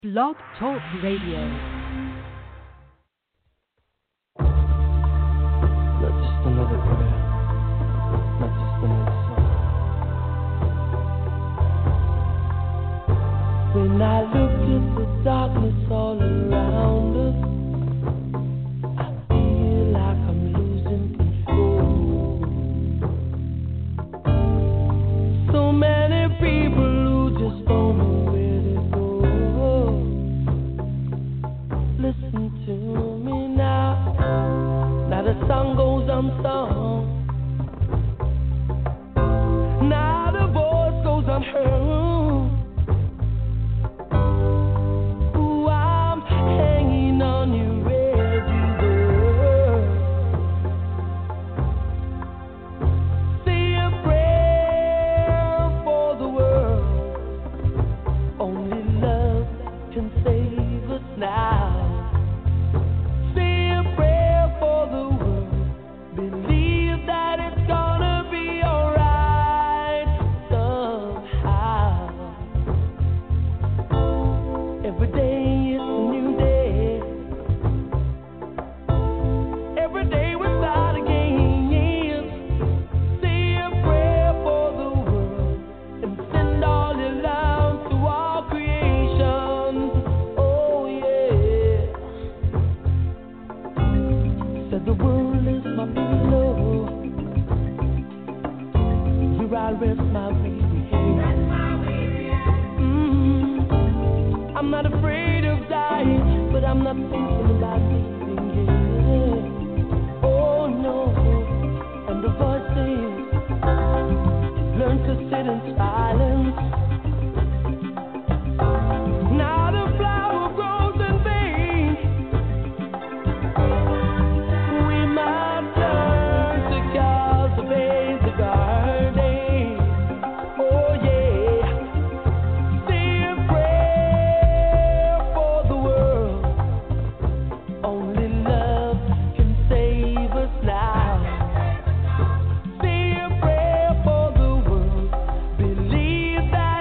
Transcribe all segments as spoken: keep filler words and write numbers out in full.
Blog Talk Radio. Not just another prayer, not just another song. When I look at the darkness all around us, I feel like I'm losing control. So many people who just don't know where to go. Listen to me now. Now the song goes unsung. Now the voice goes unheard. Ooh, I'm hanging on your every word. Say a prayer for the world. Only love can save us now. That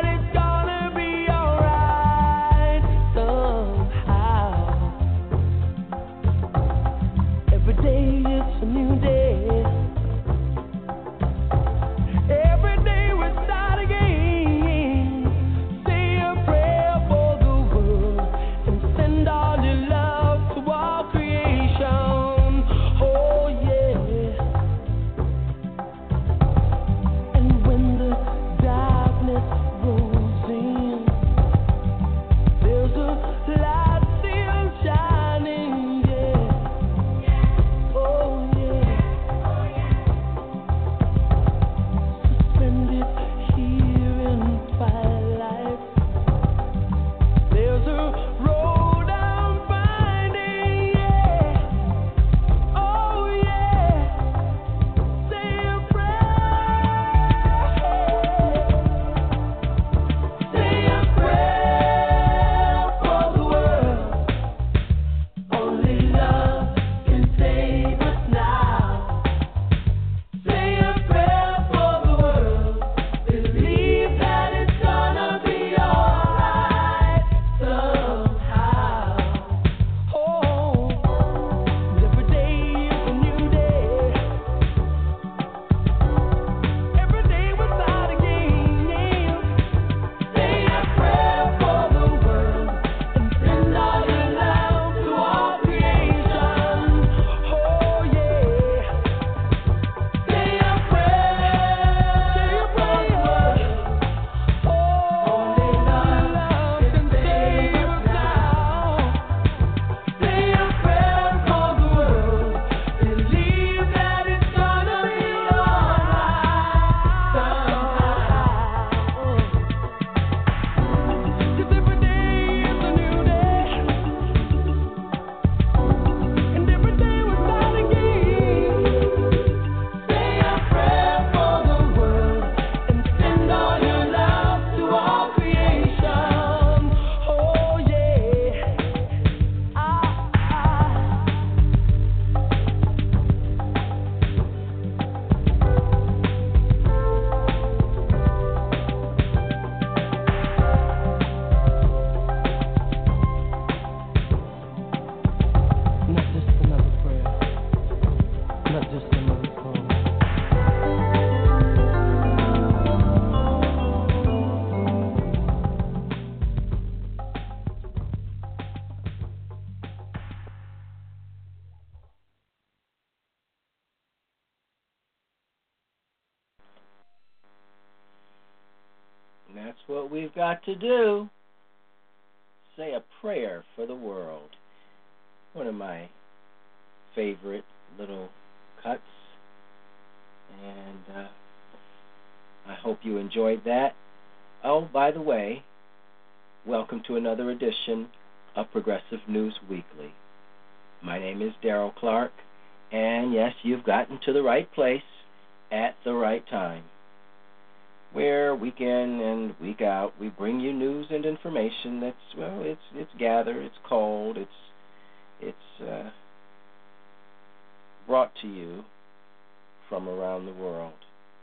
we've got to do. Say a prayer for the world. One of my favorite little cuts. And uh, I hope you enjoyed that. Oh, by the way, welcome to another edition of Progressive News Weekly. My name is Daryl Clark, and yes, you've gotten to the right place at the right time, where week in and week out we bring you news and information that's, well, it's it's gathered, it's cold, it's it's uh, brought to you from around the world.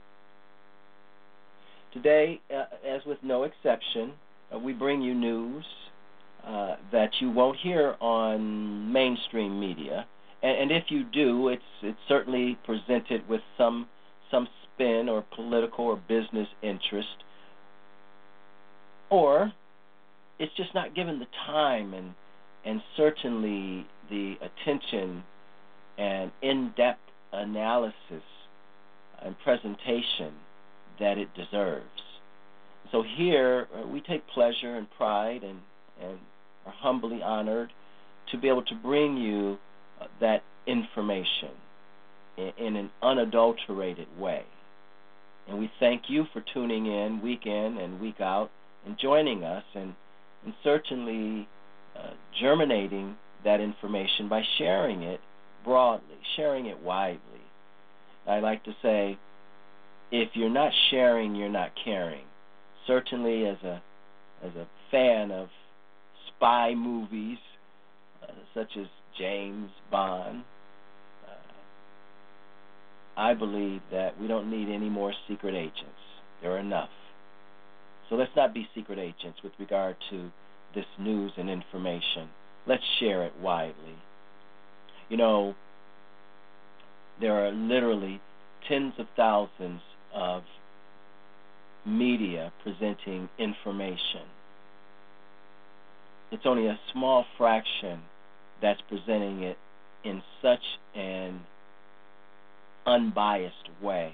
Today, uh, as with no exception, uh, we bring you news uh, that you won't hear on mainstream media, and, and if you do, it's it's certainly presented with some some spin or political or business interest, or it's just not given the time and and certainly the attention and in-depth analysis and presentation that it deserves. So here uh, we take pleasure and pride and, and are humbly honored to be able to bring you uh, that information in, in an unadulterated way. And we thank you for tuning in week in and week out and joining us and, and certainly uh, germinating that information by sharing it broadly, sharing it widely. I like to say, if you're not sharing, you're not caring. Certainly as a as a fan of spy movies uh, such as James Bond, uh, I believe that we don't need any more secret agents. There are enough. So let's not be secret agents with regard to this news and information. Let's share it widely. You know, there are literally tens of thousands of media presenting information. It's only a small fraction that's presenting it in such an unbiased way.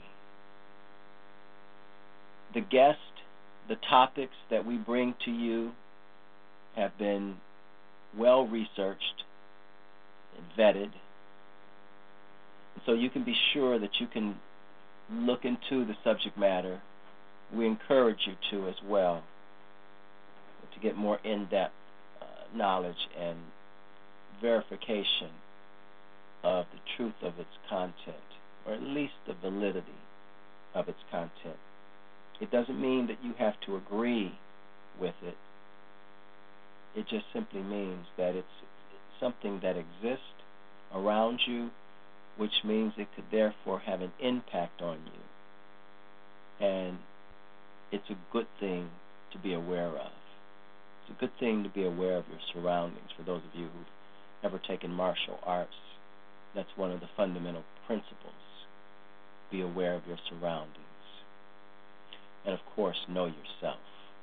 The guests, the topics that we bring to you have been well researched and vetted. So you can be sure that you can look into the subject matter. We encourage you to as well, to get more in-depth uh, knowledge and verification of the truth of its content, or at least the validity of its content. It doesn't mean that you have to agree with it. It just simply means that it's something that exists around you, which means it could therefore have an impact on you. And it's a good thing to be aware of. It's a good thing to be aware of your surroundings. For those of you who've ever taken martial arts, that's one of the fundamental principles. Be aware of your surroundings. And of course, know yourself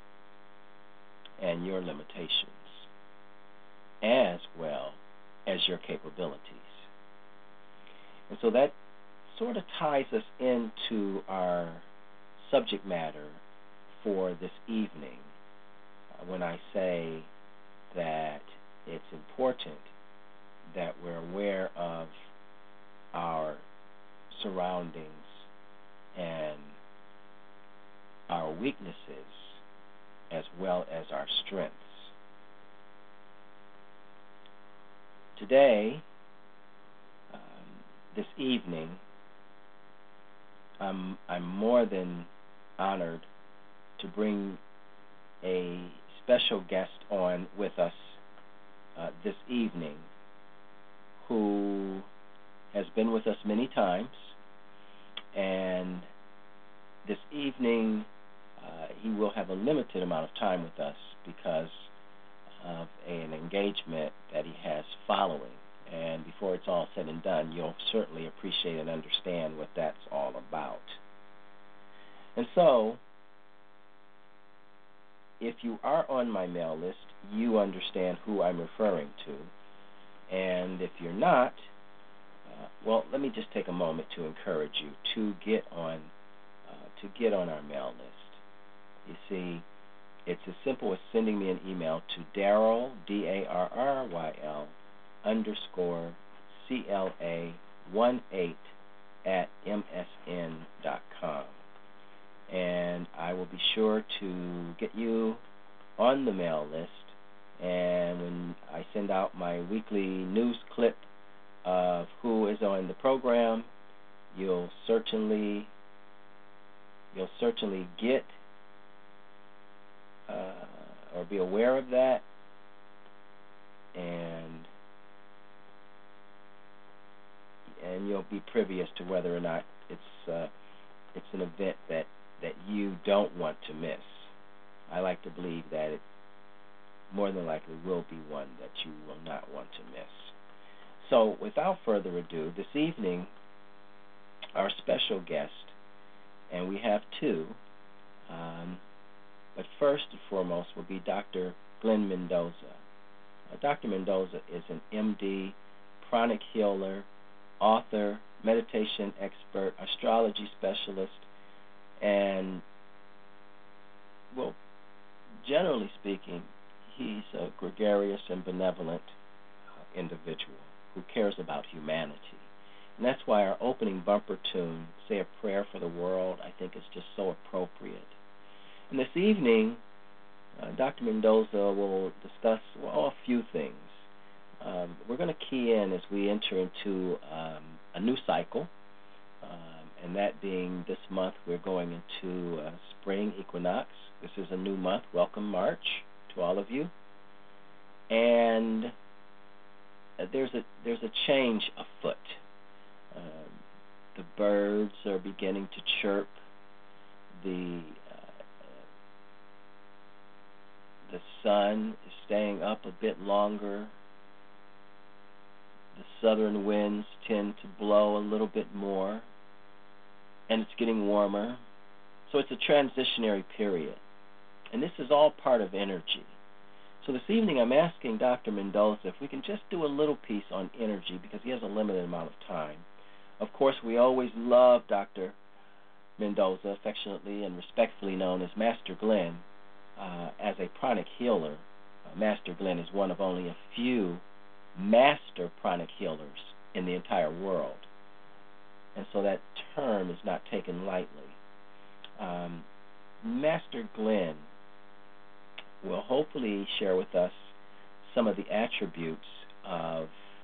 and your limitations, as well as your capabilities. And so that sort of ties us into our subject matter for this evening uh, when I say that it's important that we're aware of our surroundings and our weaknesses as well as our strengths. Today, um, this evening, I'm, I'm more than honored to bring a special guest on with us uh, this evening who has been with us many times, and this evening uh, he will have a limited amount of time with us because of an engagement that he has following. And before it's all said and done, you'll certainly appreciate and understand what that's all about. And so, if you are on my mail list, you understand who I'm referring to. And if you're not, uh, well, let me just take a moment to encourage you to get on uh, to get on our mail list. You see, it's as simple as sending me an email to Darryl, D A R R Y L, underscore C L A one eight at M S N dot com. And I will be sure to get you on the mail list. And when I send out my weekly news clip of who is on the program, you'll certainly you'll certainly get uh, or be aware of that, and and you'll be privy as to whether or not it's uh, it's an event that, that you don't want to miss. I like to believe that it more than likely will be one that you will not want to miss. So without further ado, this evening our special guest, and we have two, um, but first and foremost will be Doctor Glenn Mendoza. Uh, Doctor Mendoza is an M D, pranic healer, author, meditation expert, astrology specialist, and, well, generally speaking, he's a gregarious and benevolent uh, individual who cares about humanity. And that's why our opening bumper tune, Say a Prayer for the World, I think is just so appropriate. And this evening, uh, Doctor Mendoza will discuss, well, a few things. Um, we're going to key in as we enter into um, a new cycle, um, and that being this month we're going into uh, spring equinox. This is a new month. Welcome March to all of you. And uh, there's a there's a change afoot. Um, the birds are beginning to chirp. The uh, the sun is staying up a bit longer. The southern winds tend to blow a little bit more, and it's getting warmer. So it's a transitionary period. And this is all part of energy. So this evening I'm asking Doctor Mendoza if we can just do a little piece on energy because he has a limited amount of time. Of course, we always love Doctor Mendoza, affectionately and respectfully known as Master Glenn, uh, as a pranic healer. Uh, Master Glenn is one of only a few master pranic healers in the entire world. And so that term is not taken lightly. Um, Master Glenn will hopefully share with us some of the attributes of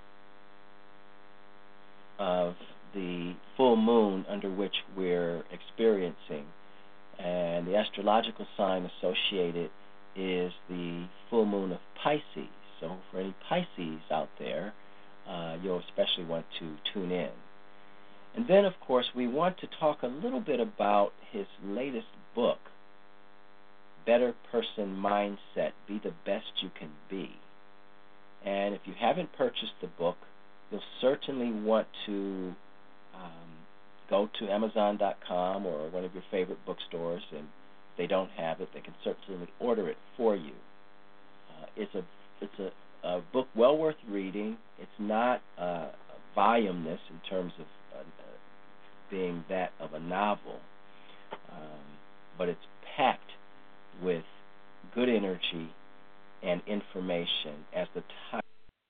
of the full moon under which we're experiencing. And the astrological sign associated is the full moon of Pisces. So for any Pisces out there, uh, you'll especially want to tune in. And then, of course, we want to talk a little bit about his latest book, Better Person Mindset, Be the Best You Can Be. And if you haven't purchased the book, you'll certainly want to um, go to Amazon dot com or one of your favorite bookstores, and if they don't have it, they can certainly order it for you. Uh, it's a it's a, a book well worth reading. It's not uh, voluminous in terms of uh, being that of a novel, um, but it's packed with good energy and information as the title,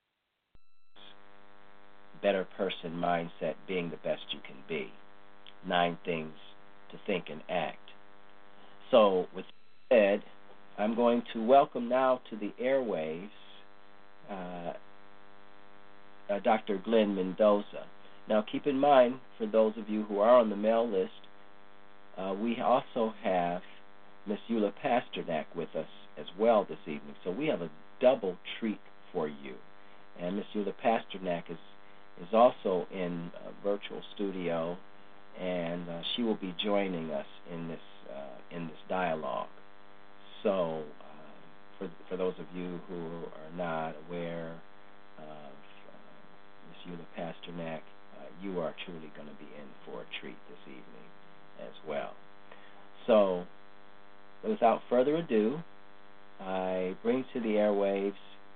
Better Person Mindset, Being the Best You Can Be. Nine things to think and act. So with that said, I'm going to welcome now to the airwaves uh, uh, Doctor Glenn Mendoza. Now keep in mind, for those of you who are on the mail list, uh, we also have Miss Eula Pasternak with us as well this evening. So we have a double treat for you. And Miss Eula Pasternak is is also in a virtual studio, and uh, she will be joining us in this uh, in this dialogue. So uh, for for those of you who are not aware of uh, Miss Eula Pasternak, uh, you are truly going to be in for a treat this evening as well. So without further ado, I bring to the airwaves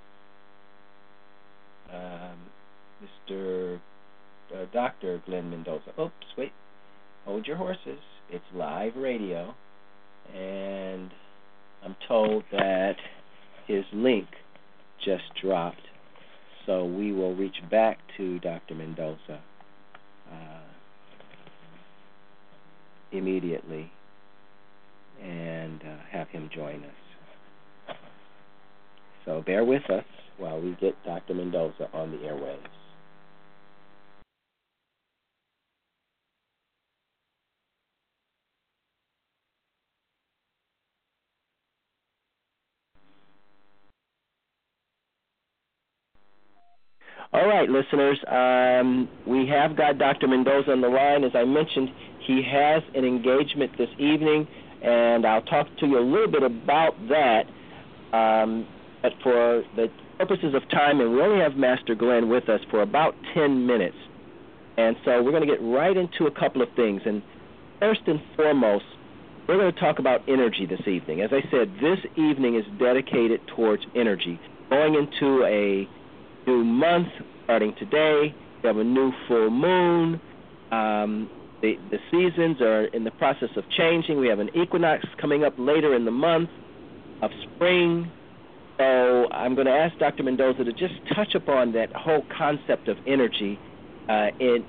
um, Mister Uh, Doctor Glenn Mendoza. Oops, wait. Hold your horses. It's live radio. And I'm told that his link just dropped, so we will reach back to Doctor Mendoza uh, immediately and uh, have him join us. So bear with us while we get Doctor Mendoza on the airwaves. All right, listeners, um, we have got Doctor Mendoza on the line. As I mentioned, he has an engagement this evening, and I'll talk to you a little bit about that. Um, but for the purposes of time, and we only have Master Glenn with us for about ten minutes, and so we're going to get right into a couple of things. And first and foremost, we're going to talk about energy this evening. As I said, this evening is dedicated towards energy, going into a new month starting today. We have a new full moon. Um, the, the seasons are in the process of changing. We have an equinox coming up later in the month of spring. So I'm going to ask Doctor Mendoza to just touch upon that whole concept of energy uh, in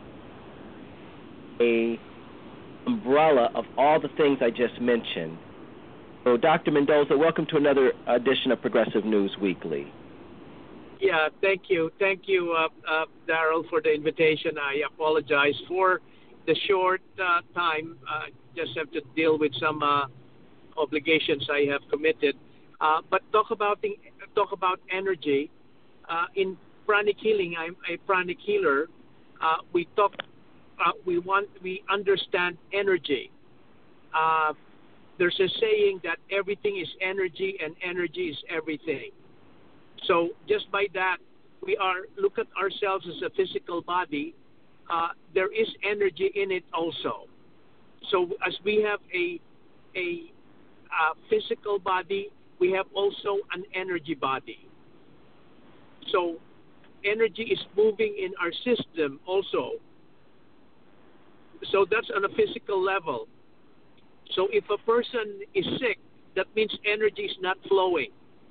a umbrella of all the things I just mentioned. So Doctor Mendoza, welcome to another edition of Progressive News Weekly. Yeah, thank you. Thank you, uh, uh, Daryl, for the invitation. I apologize for the short uh, time. Uh, just have to deal with some uh, obligations I have committed. Uh, but talk about the, talk about energy. Uh, in pranic healing, I'm a pranic healer. Uh, we talk. Uh, we want. We understand energy. Uh, there's a saying that everything is energy, and energy is everything. So just by that, we are look at ourselves as a physical body. Uh, there is energy in it also. So as we have a a uh, physical body, we have also an energy body. So energy is moving in our system also. So that's on a physical level. So if a person is sick, that means energy is not flowing.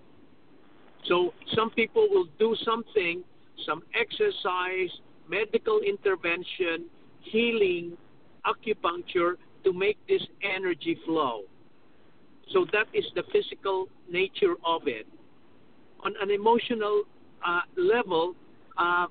So some people will do something, some exercise, medical intervention, healing, acupuncture to make this energy flow. So that is the physical nature of it. On an emotional uh, level, uh,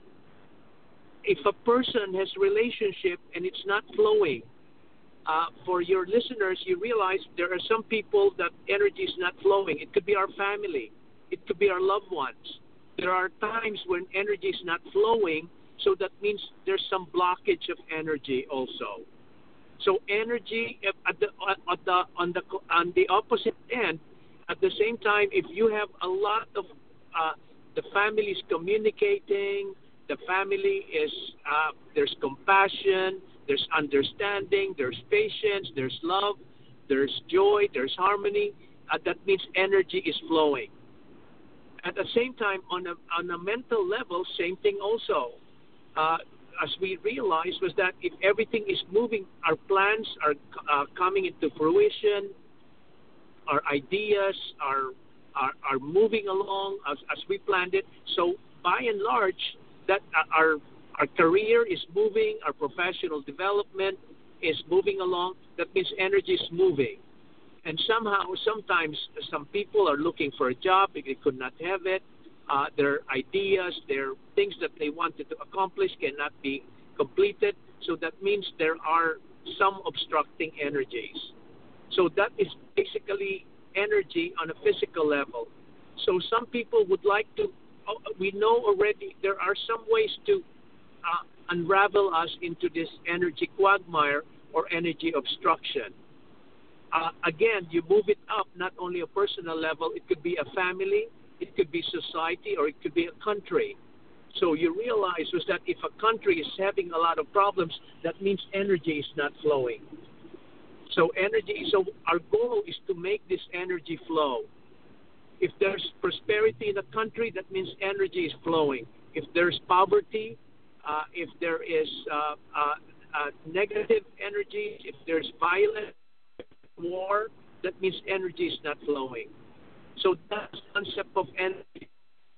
if a person has relationship and it's not flowing, uh, for your listeners, you realize there are some people that energy is not flowing. It could be our family. It could be our loved ones. There are times when energy is not flowing, so that means there's some blockage of energy also. So energy at the, at the, on the on the opposite end, at the same time, if you have a lot of uh, the family is communicating, the family is uh, there's compassion, there's understanding, there's patience, there's love, there's joy, there's harmony. Uh, that means energy is flowing. At the same time, on a on a mental level, same thing also. Uh, as we realized was that if everything is moving, our plans are uh, coming into fruition, our ideas are are, are moving along as, as we planned it. So by and large, that our our career is moving, our professional development is moving along. That means energy is moving. And somehow, sometimes some people are looking for a job, they could not have it. Uh, their ideas, their things that they wanted to accomplish cannot be completed. So that means there are some obstructing energies. So that is basically energy on a physical level. So some people would like to, uh, we know already there are some ways to uh, unravel us into this energy quagmire or energy obstruction. Uh, again, you move it up, not only a personal level, it could be a family, it could be society, or it could be a country. So you realize was that if a country is having a lot of problems, that means energy is not flowing. So energy, so our goal is to make this energy flow. If there's prosperity in a country, that means energy is flowing. If there's poverty, uh, if there is uh, uh, uh, negative energy, if there's violence, war, that means energy is not flowing. So that concept of energy,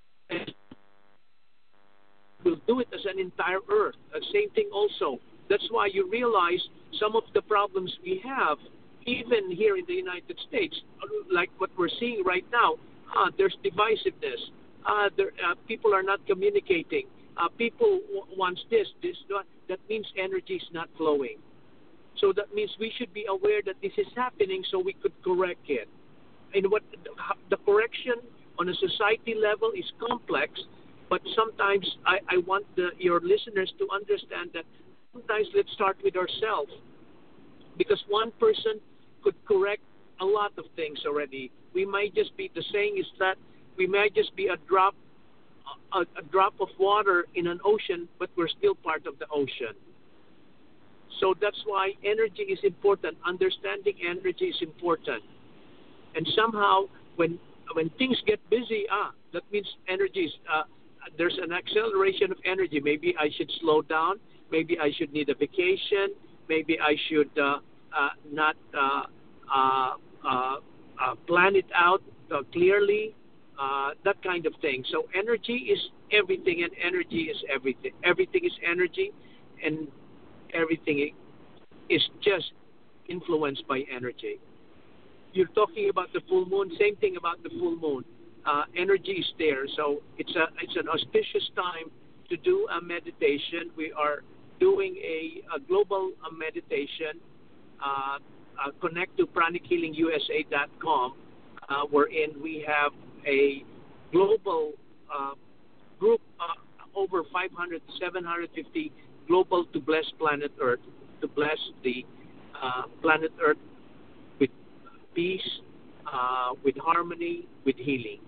we'll do it as an entire Earth. The same thing also. That's why you realize some of the problems we have, even here in the United States, like what we're seeing right now, uh, there's divisiveness. Uh, there, uh, people are not communicating. Uh, people w- wants this, this, that. That means energy is not flowing. So that means we should be aware that this is happening so we could correct it. And what the correction on a society level is complex, but sometimes I, I want the, your listeners to understand that sometimes let's start with ourselves, because one person could correct a lot of things already. We might just be, the saying is that we might just be a drop, a, a drop of water in an ocean, but we're still part of the ocean. So that's why energy is important. Understanding energy is important. And somehow, when when things get busy, ah, that means energy is, uh, there's an acceleration of energy. Maybe I should slow down. Maybe I should need a vacation. Maybe I should uh, uh, not uh, uh, uh, uh, plan it out uh, clearly. Uh, that kind of thing. So energy is everything, and energy is everything. Everything is energy, and everything is just influenced by energy. You're talking about the full moon. Same thing about the full moon. Uh, energy is there, so it's a it's an auspicious time to do a meditation. We are doing a, a global uh, meditation. Uh, uh, connect to pranic healing U S A dot com, uh, wherein we have a global uh, group, uh, over five hundred, seven hundred fifty global to bless planet Earth, to bless the uh, planet Earth with peace, uh, with harmony, with healing.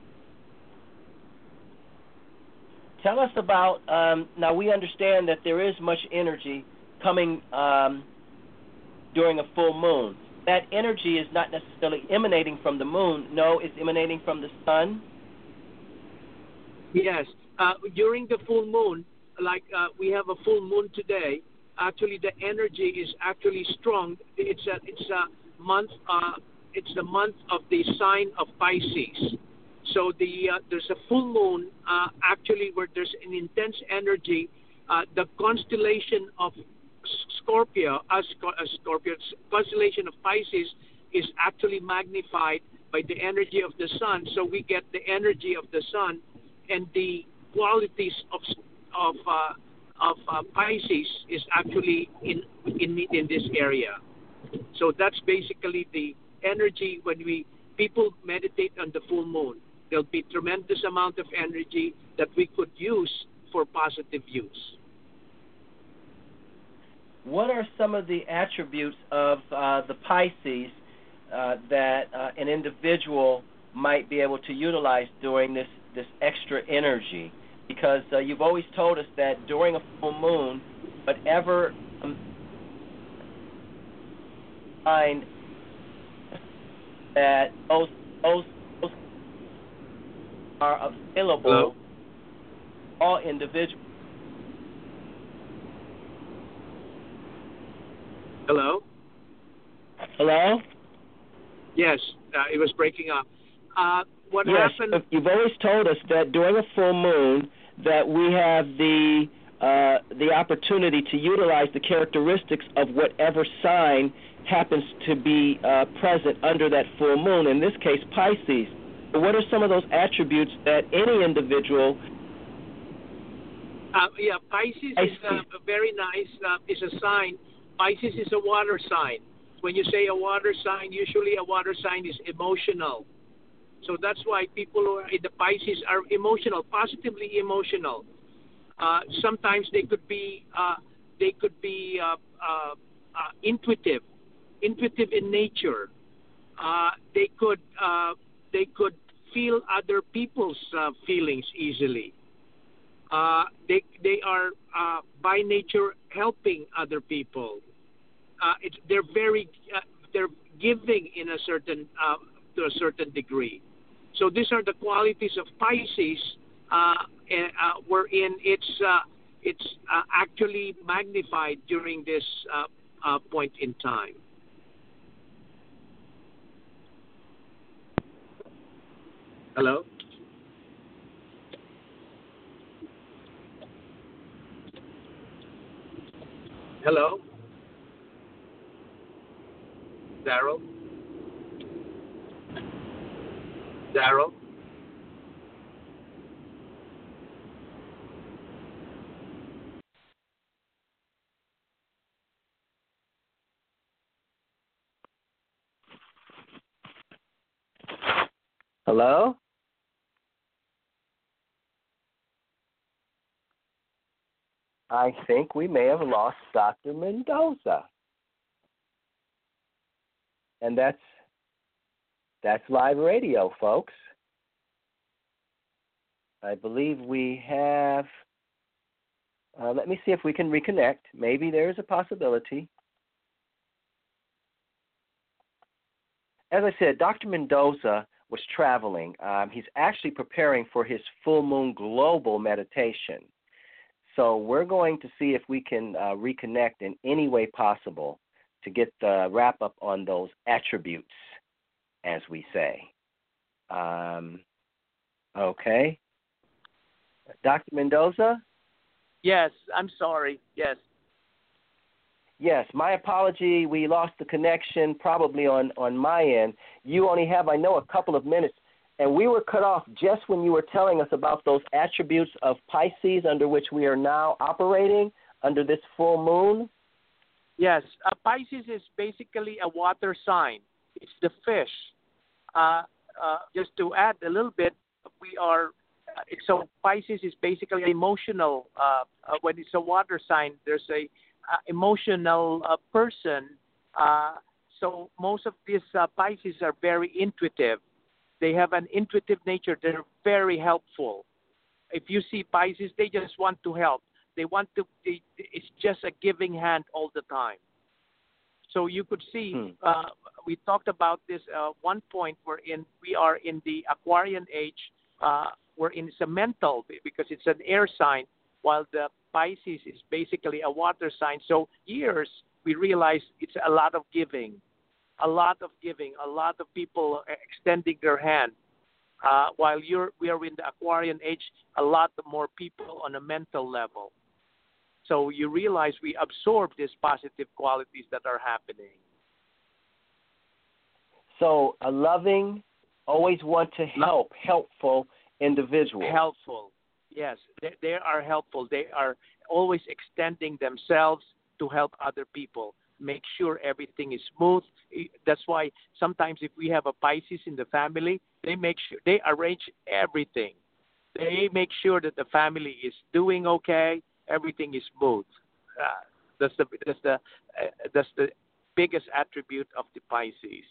Tell us about, um, now we understand that there is much energy coming um, during a full moon. That energy is not necessarily emanating from the moon. No, it's emanating from the sun. Yes. Uh, during the full moon, like uh, we have a full moon today, actually the energy is actually strong. It's a, it's a month, uh, it's the month of the sign of Pisces. So the uh, there's a full moon uh, actually where there's an intense energy. Uh, the constellation of Scorpio, uh, Scorpio, constellation of Pisces is actually magnified by the energy of the sun. So we get the energy of the sun and the qualities of of uh, of uh, Pisces is actually in in in this area. So that's basically the energy when we people meditate on the full moon. There'll be tremendous amount of energy that we could use for positive use. What are some of the attributes of uh, the Pisces uh, that uh, an individual might be able to utilize during this, this extra energy? Because uh, you've always told us that during a full moon, whatever um, find that those, those, those are available to all individuals. Hello? Hello? Yes, uh, it was breaking up. Uh, what yes, happened? You've always told us that during a full moon that we have the uh, the opportunity to utilize the characteristics of whatever sign happens to be uh, present under that full moon, in this case Pisces. What are some of those attributes that any individual... Uh, yeah, Pisces is uh, very nice. Uh, it's a sign. Pisces is a water sign. When you say a water sign, usually a water sign is emotional. So that's why people who are in the Pisces are emotional, positively emotional. Uh, sometimes they could be uh, they could be uh, uh, uh, intuitive, intuitive in nature. Uh, they could uh, they could feel other people's uh, feelings easily. Uh, they they are uh, by nature helping other people. Uh, it's, they're very uh, they're giving in a certain uh, to a certain degree. So these are the qualities of Pisces, uh, uh, wherein it's uh, it's uh, actually magnified during this uh, uh, point in time. Hello? Hello? Daryl? Daryl? Hello? I think we may have lost Doctor Mendoza. And that's that's live radio, folks. I believe we have, uh, let me see if we can reconnect. Maybe there is a possibility. As I said, Doctor Mendoza was traveling. Um, he's actually preparing for his full moon global meditation. So we're going to see if we can uh, reconnect in any way possible to get the wrap up on those attributes, as we say. Um, okay. Doctor Mendoza? Yes, I'm sorry. Yes. Yes, my apology. We lost the connection probably on, on my end. You only have, I know, a couple of minutes. And we were cut off just when you were telling us about those attributes of Pisces under which we are now operating under this full moon. Yes, uh, Pisces is basically a water sign. It's the fish. Uh, uh, just to add a little bit, we are, uh, so Pisces is basically emotional. Uh, uh, when it's a water sign, there's a uh, emotional uh, person. Uh, so most of these uh, Pisces are very intuitive. They have an intuitive nature. They're very helpful. If you see Pisces, they just want to help. They want to, they, it's just a giving hand all the time. So you could see, Hmm. uh, we talked about this uh, one point wherein we are in the Aquarian age, uh, wherein it's a mental because it's an air sign, while the Pisces is basically a water sign. So years, we realize it's a lot of giving, a lot of giving, a lot of people extending their hand. Uh, while you're, we are in the Aquarian age, a lot more people on a mental level. So you realize we absorb these positive qualities that are happening. So a loving, always want to help, helpful individual. Helpful, yes. They, they are helpful. They are always extending themselves to help other people, make sure everything is smooth. That's why sometimes if we have a Pisces in the family, they make sure, they arrange everything. They make sure that the family is doing okay, everything is smooth. Uh, that's the that's the uh, that's the biggest attribute of the Pisces.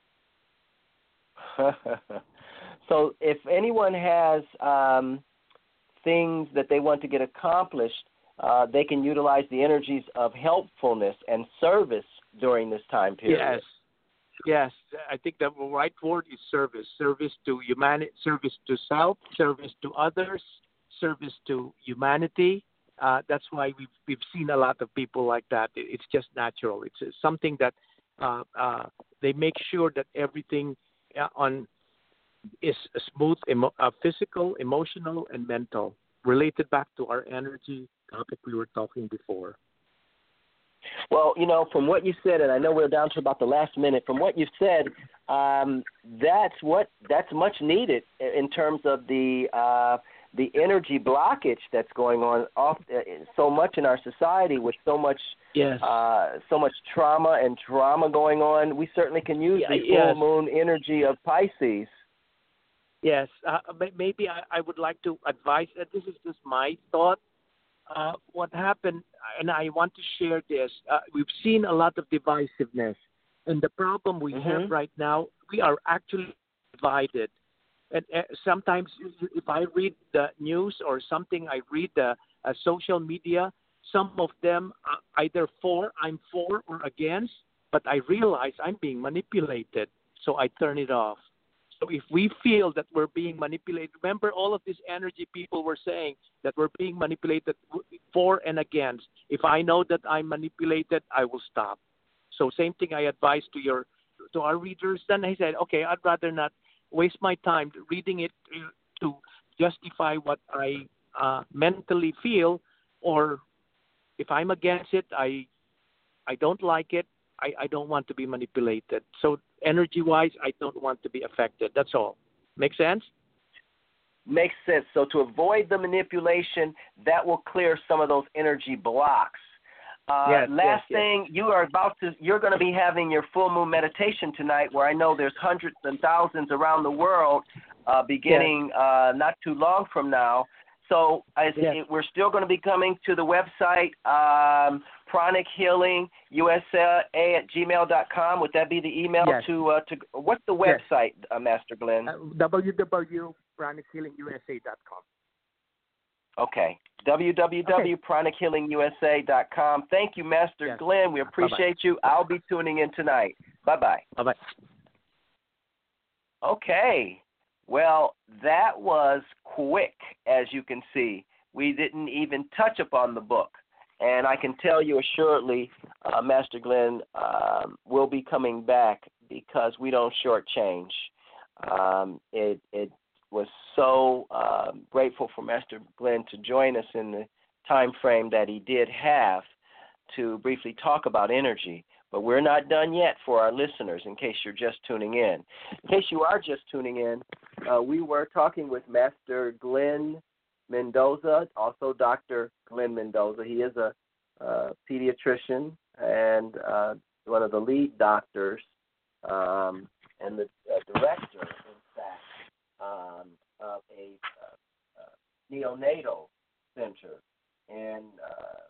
So if anyone has um, things that they want to get accomplished, uh, they can utilize the energies of helpfulness and service during this time period. Yes, yes. I think the right word is service. Service to humanity, service to self, service to others, service to humanity. Uh, that's why we've we've seen a lot of people like that. It, it's just natural. It's, it's something that uh, uh, they make sure that everything uh, on is smooth, emo- uh, physical, emotional, and mental. Related back to our energy topic we were talking before. Well, you know, from what you said, and I know we're down to about the last minute. From what you've said, um, that's what that's much needed in terms of the uh, the energy blockage that's going on off uh, so much in our society with so much yes. uh, so much trauma and drama going on. We certainly can use Yeah, the full yes. moon energy of Pisces. Yes, uh, maybe I, I would like to advise that this is just my thought. Uh, what happened, and I want to share this, uh, we've seen a lot of divisiveness. And the problem we Mm-hmm. have right now, we are actually divided. And uh, sometimes if I read the news or something, I read the uh, social media, some of them are either for, I'm for or against, but I realize I'm being manipulated, so I turn it off. So if we feel that we're being manipulated, remember all of this energy people were saying that we're being manipulated for and against. If I know that I'm manipulated, I will stop. So same thing I advise to your to our readers. Then I said, okay, I'd rather not waste my time reading it to justify what I uh, mentally feel, or if I'm against it, I I don't like it. I, I don't want to be manipulated. So energy-wise, I don't want to be affected. That's all. Make sense? Makes sense. So to avoid the manipulation, that will clear some of those energy blocks. Uh, yes, last yes, thing, yes. you are about to, you're going to be having your full moon meditation tonight, where I know there's hundreds and thousands around the world, uh, beginning yes. uh, not too long from now. So as yes. it, we're still going to be coming to the website, um, Pranic Healing U S A at gmail dot com. Would that be the email yes. to, uh, to, what's the website, yes. uh, Master Glenn? Uh, w w w dot pranic healing u s a dot com. Okay. w w w dot pranic healing u s a dot com. Thank you, Master yes. Glenn. We appreciate Bye-bye. you. I'll be tuning in tonight. Bye-bye. Bye-bye. Okay. Well, that was quick, as you can see. We didn't even touch upon the book. And I can tell you assuredly, uh, Master Glenn um, will be coming back, because we don't shortchange. Um, it, it was so uh, grateful for Master Glenn to join us in the time frame that he did have to briefly talk about energy. But we're not done yet for our listeners, in case you're just tuning in. In case you are just tuning in, uh, we were talking with Master Glenn Mendoza, also Doctor Glenn Mendoza. He is a uh, pediatrician and uh, one of the lead doctors um, and the uh, director, in fact, um, of a uh, uh, neonatal center in uh,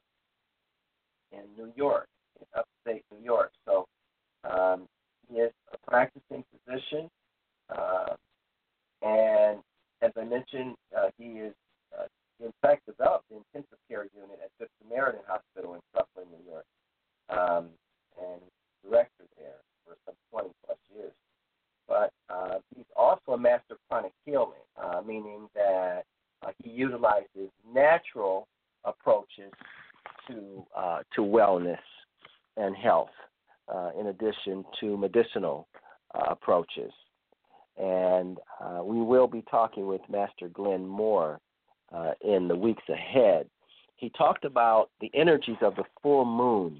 in New York, in upstate New York. So um, he is a practicing physician, uh, and as I mentioned, uh, he is uh, in fact developed the intensive care unit at Good Samaritan Hospital in Brooklyn, New York, um, and director there for some twenty plus years. But uh, he's also a master of chronic healing, uh, meaning that uh, he utilizes natural approaches to uh, to wellness and health, uh, in addition to medicinal uh, approaches. And uh, we will be talking with Master Glenn more uh, in the weeks ahead. He talked about the energies of the full moon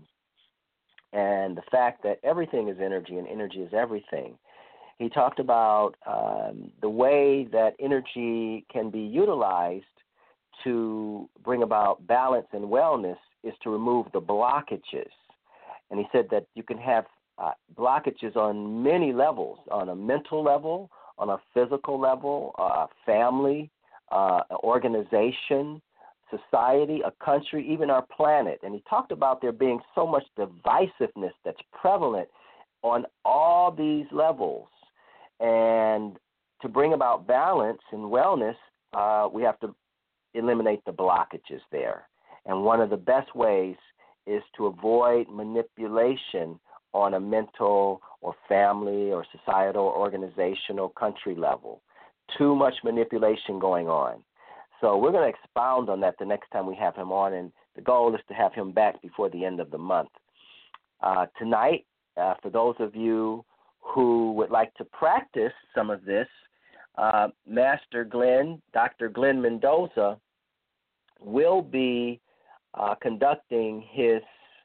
and the fact that everything is energy and energy is everything. He talked about um, the way that energy can be utilized to bring about balance and wellness is to remove the blockages. And he said that you can have uh, blockages on many levels, on a mental level, on a physical level, a family, uh, an organization, society, a country, even our planet. And he talked about there being so much divisiveness that's prevalent on all these levels. And to bring about balance and wellness, uh, we have to eliminate the blockages there. And one of the best ways is to avoid manipulation on a mental or family or societal, organizational, country level. Too much manipulation going on. So we're going to expound on that the next time we have him on, and the goal is to have him back before the end of the month. Uh, tonight, uh, for those of you who would like to practice some of this, uh, Master Glenn, Doctor Glenn Mendoza, will be uh, conducting his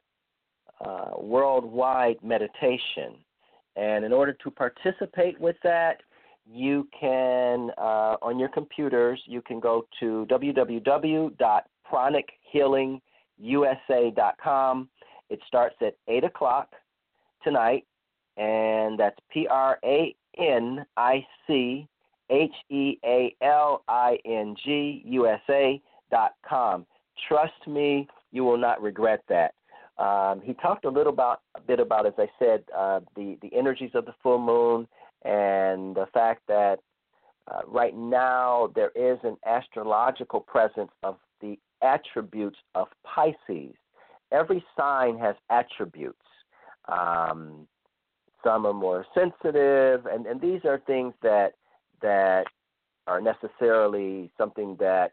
uh, worldwide meditation. And in order to participate with that, you can, uh, on your computers, you can go to w w w dot pranic healing u s a dot com. It starts at eight o'clock tonight, and that's P R A N I C H E A L I N G U S A dot com. Trust me, you will not regret that. Um, he talked a little about, a bit about, as I said, uh, the, the energies of the full moon and the fact that uh, right now there is an astrological presence of the attributes of Pisces. Every sign has attributes. Um, some are more sensitive, and, and these are things that that are necessarily something that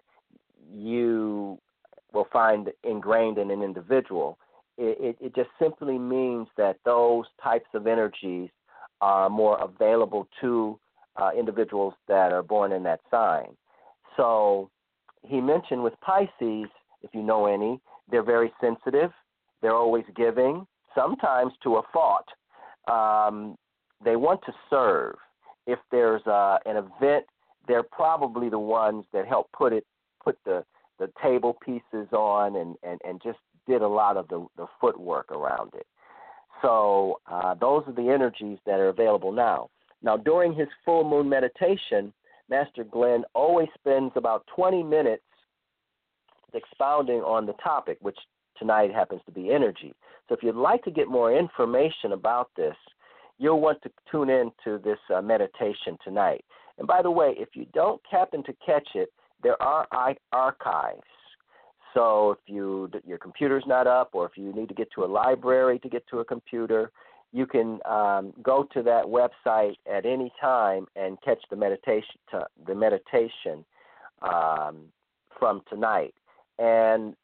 you will find ingrained in an individual. It, it, it just simply means that those types of energies are more available to uh, individuals that are born in that sign. So he mentioned with Pisces, if you know any, they're very sensitive. They're always giving, sometimes to a fault. Um, they want to serve. If there's uh, an event, they're probably the ones that help put it, put the, the table pieces on and, and, and just did a lot of the, the footwork around it. So uh, those are the energies that are available now. Now, during his full moon meditation, Master Glenn always spends about twenty minutes expounding on the topic, which tonight happens to be energy. So if you'd like to get more information about this, you'll want to tune in to this uh, meditation tonight. And by the way, if you don't happen to catch it, there are archives. So if you your computer's not up, or if you need to get to a library to get to a computer, you can um, go to that website at any time and catch the meditation to, the meditation um, from tonight. And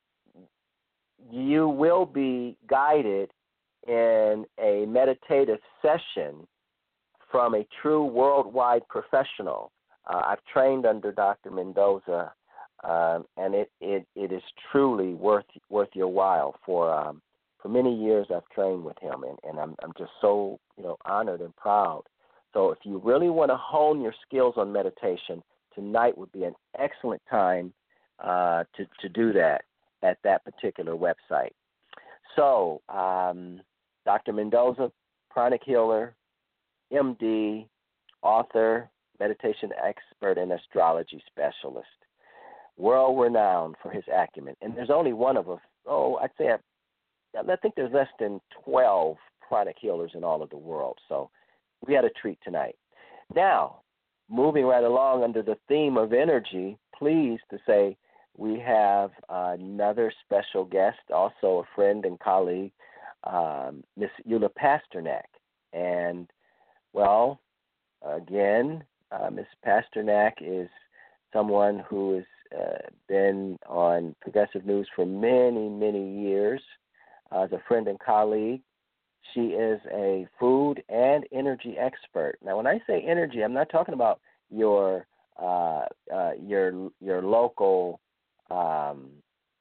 you will be guided in a meditative session from a true worldwide professional. Uh, I've trained under Doctor Mendoza, um, and it, it, it is truly worth worth your while. For um, for many years, I've trained with him, and, and I'm I'm just so you know honored and proud. So if you really want to hone your skills on meditation, tonight would be an excellent time uh, to to do that at that particular website. So um, Doctor Mendoza, pranic healer, M D, author, meditation expert, and astrology specialist, world-renowned for his acumen. And there's only one of us. Oh, I'd say I, I think there's less than twelve pranic healers in all of the world. So we had a treat tonight. Now, moving right along under the theme of energy, pleased to say we have another special guest, also a friend and colleague, um, Miss Eula Pasternak. And, well, again, uh, Miss Pasternak is someone who has uh, been on Progressive News for many, many years uh, as a friend and colleague. She is a food and energy expert. Now, when I say energy, I'm not talking about your uh, uh, your your local um,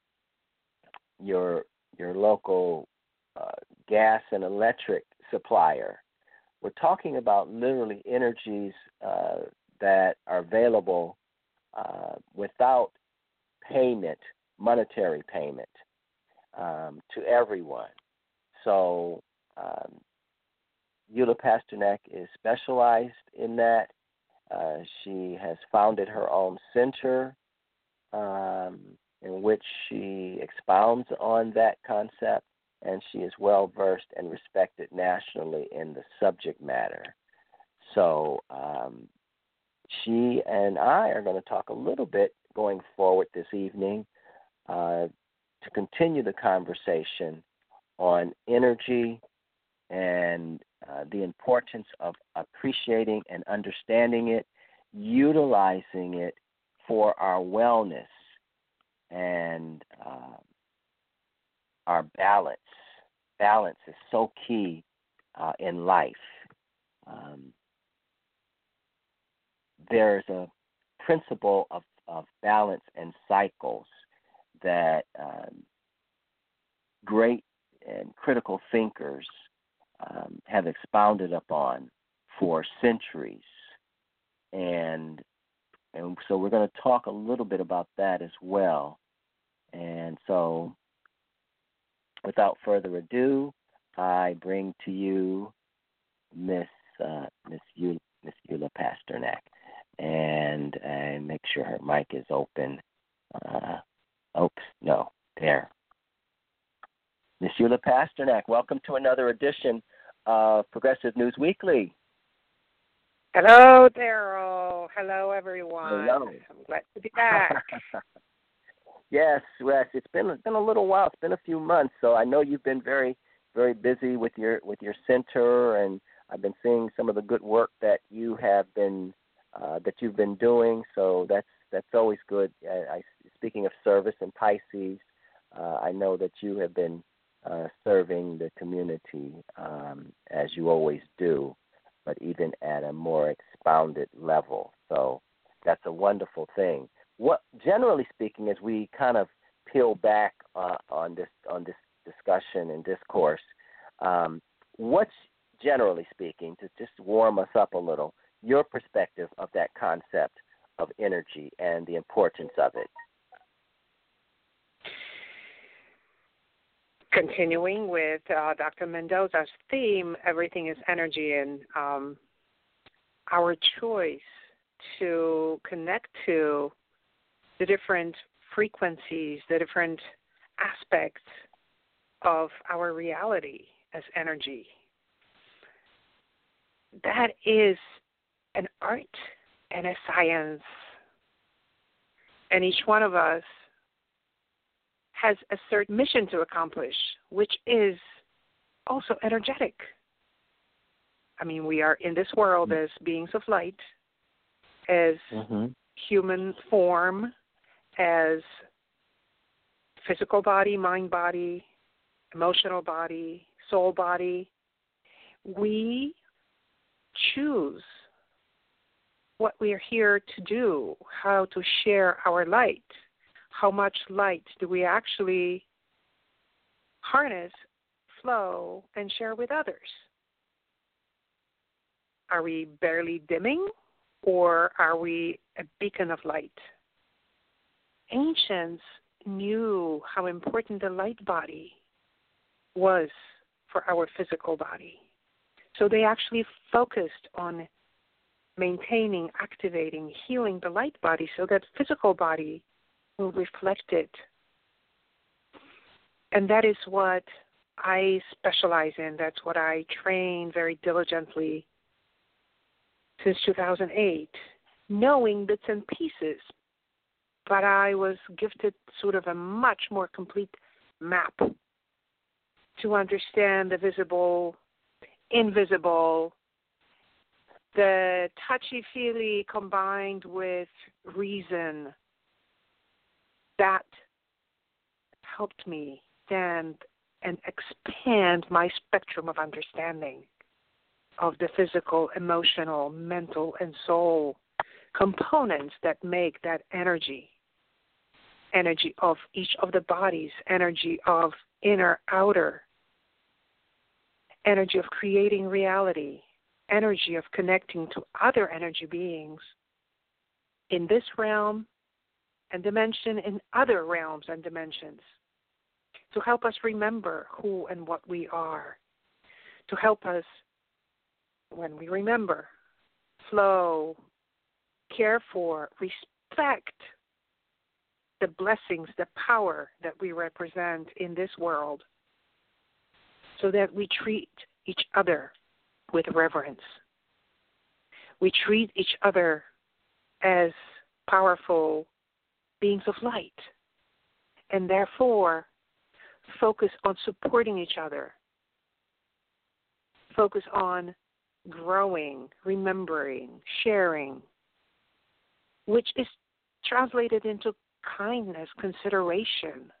your your local uh, gas and electric supplier. We're talking about literally energies uh, that are available uh, without payment, monetary payment, um, to everyone. So um, Eula Pasternak is specialized in that. Uh, she has founded her own center um, in which she expounds on that concept, and she is well versed and respected nationally in the subject matter. So um, she and I are going to talk a little bit going forward this evening uh, to continue the conversation on energy and uh, the importance of appreciating and understanding it, utilizing it for our wellness and uh, our balance. Balance is so key uh, in life. Um, there's a principle of, of balance and cycles that um, great and critical thinkers um, have expounded upon for centuries. And, and so we're going to talk a little bit about that as well. And so without further ado, I bring to you Miss uh, Miss Eula, Miss Eula Pasternak, and I make sure her mic is open. Uh, oops, no, there. Miss Eula Pasternak, welcome to another edition of Progressive News Weekly. Hello, Daryl. Hello, everyone. Hello. I'm glad to be back. Yes, Rex. It's been it's been a little while. It's been a few months, so I know you've been very, very busy with your with your center, and I've been seeing some of the good work that you have been uh, that you've been doing. So that's that's always good. I, I speaking of service and Pisces, uh, I know that you have been uh, serving the community um, as you always do. but even at a more expounded level. So that's a wonderful thing. What, generally speaking, as we kind of peel back uh, on this on this discussion and discourse, um, what's generally speaking, to just warm us up a little, your perspective of that concept of energy and the importance of it? Continuing with uh, Doctor Mendoza's theme, everything is energy, and um, our choice to connect to the different frequencies, the different aspects of our reality as energy. That is an art and a science. And each one of us has a certain mission to accomplish, which is also energetic. I mean, we are in this world as beings of light, as mm-hmm. human form, as physical body, mind body, emotional body, soul body. We choose what we are here to do, how to share our light. How much light do we actually harness, flow, and share with others? Are we barely dimming, or are we a beacon of light? Ancients knew how important the light body was for our physical body. So they actually focused on maintaining, activating, healing the light body so that physical body will reflect it. And that is what I specialize in. That's what I train very diligently since two thousand eight, knowing bits and pieces. But I was gifted sort of a much more complete map to understand the visible, invisible, the touchy-feely combined with reason. That helped me stand and expand my spectrum of understanding of the physical, emotional, mental, and soul components that make that energy. Energy of each of the bodies, energy of inner, outer, energy of creating reality, energy of connecting to other energy beings in this realm and dimension, in other realms and dimensions, to help us remember who and what we are, to help us, when we remember, flow, care for, respect the blessings, the power that we represent in this world, so that we treat each other with reverence. We treat each other as powerful beings of light, and therefore focus on supporting each other, focus on growing, remembering, sharing, which is translated into kindness, consideration,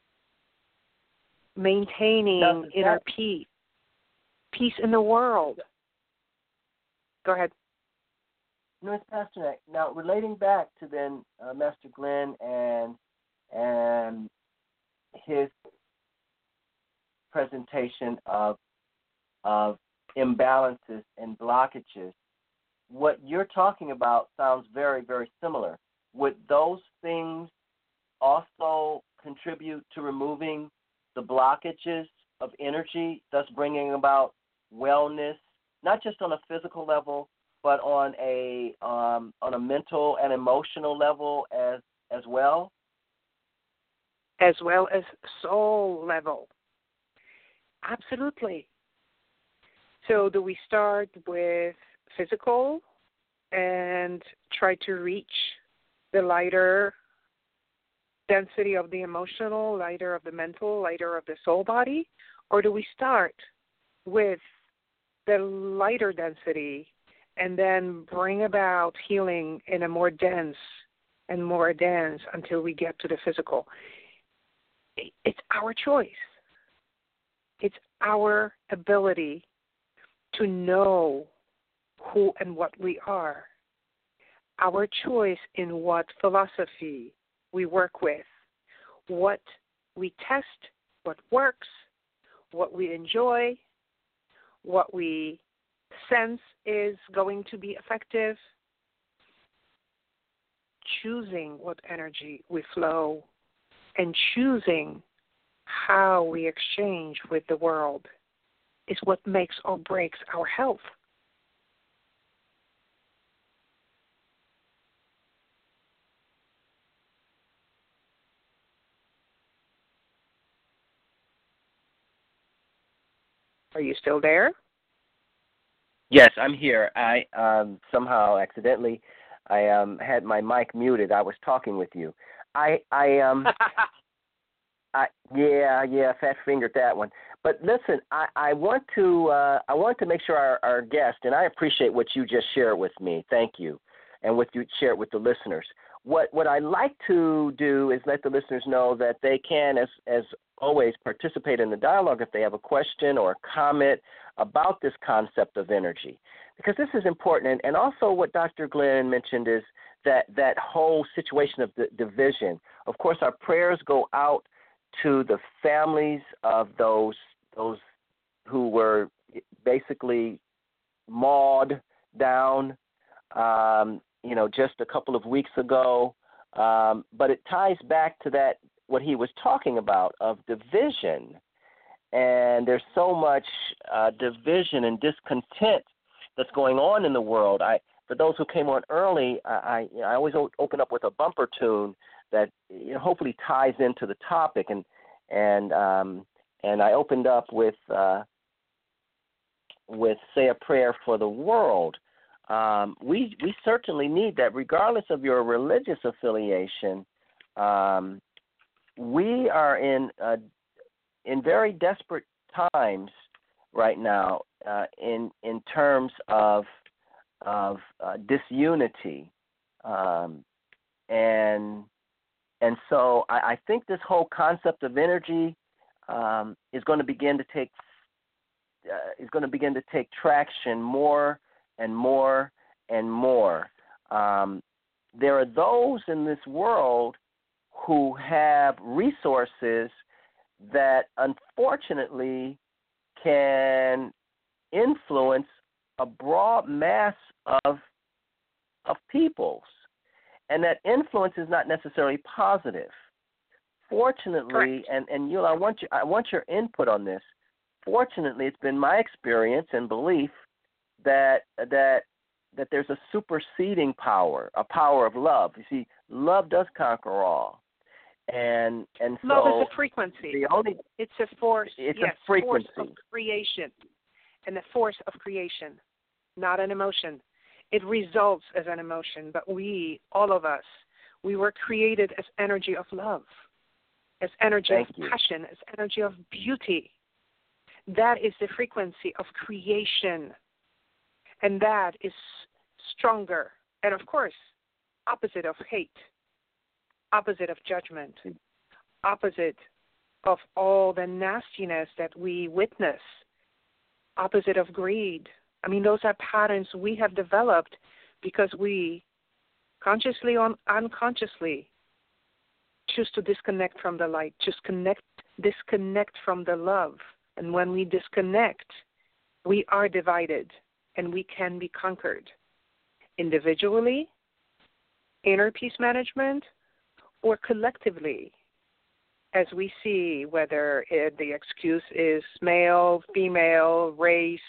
maintaining now, inner that, peace, peace in the world. Go ahead. No, it's Pastor Nick. Now, relating back to then uh, Master Glenn and and his presentation of of imbalances and blockages, what you're talking about sounds very, very similar. Would those things also contribute to removing the blockages of energy, thus bringing about wellness, not just on a physical level, but on a um, on a mental and emotional level as as well? As well as soul level. Absolutely. So do we start with physical and try to reach the lighter density of the emotional, lighter of the mental, lighter of the soul body? Or do we start with the lighter density and then bring about healing in a more dense and more dense until we get to the physical? It's our choice. It's our ability to know who and what we are, our choice in what philosophy we work with, what we test, what works, what we enjoy, what we sense is going to be effective, choosing what energy we flow, and choosing how we exchange with the world is what makes or breaks our health. Are you still there? Yes, I'm here. I um, somehow accidentally I um, had my mic muted. I was talking with you. I I um I yeah yeah fat fingered that one. But listen, I, I want to uh, I want to make sure our, our guest, and I appreciate what you just shared with me. Thank you, and what you shared with the listeners. What what I like to do is let the listeners know that they can, as as always, participate in the dialogue if they have a question or a comment about this concept of energy, because this is important. And, and also what Doctor Glenn mentioned is that that whole situation of the division. Of course, our prayers go out to the families of those those who were basically mauled down, um, you know, just a couple of weeks ago. Um, but it ties back to that, what he was talking about of division. And there's so much uh, division and discontent that's going on in the world. I, for those who came on early, I, I, you know, I always open up with a bumper tune that, you know, hopefully ties into the topic. And and um, and I opened up with uh, with Say a Prayer for the World. Um, we we certainly need that, regardless of your religious affiliation. Um, we are in uh, in very desperate times right now, uh, in in terms of of uh, disunity, um, and and so I, I think this whole concept of energy um, is going to begin to take uh, is going to begin to take traction more and more and more. Um, there are those in this world who have resources that unfortunately can influence a broad mass of of peoples, and that influence is not necessarily positive. Fortunately, Correct. and and you, I want you, I want your input on this. Fortunately, it's been my experience and belief that that that there's a superseding power, a power of love. You see, love does conquer all. And and so love is a frequency. The only it's a force. It's yes, a frequency. Force of creation, and the force of creation, not an emotion. It results as an emotion, but we, all of us, we were created as energy of love, as energy Thank of you. passion, as energy of beauty. That is the frequency of creation, and that is stronger. And of course, opposite of hate. Opposite of judgment, opposite of all the nastiness that we witness, opposite of greed. I mean, those are patterns we have developed because we consciously or unconsciously choose to disconnect from the light, just connect, disconnect from the love. And when we disconnect, we are divided and we can be conquered individually, inner peace management, or collectively, as we see, whether it, the excuse is male, female, race,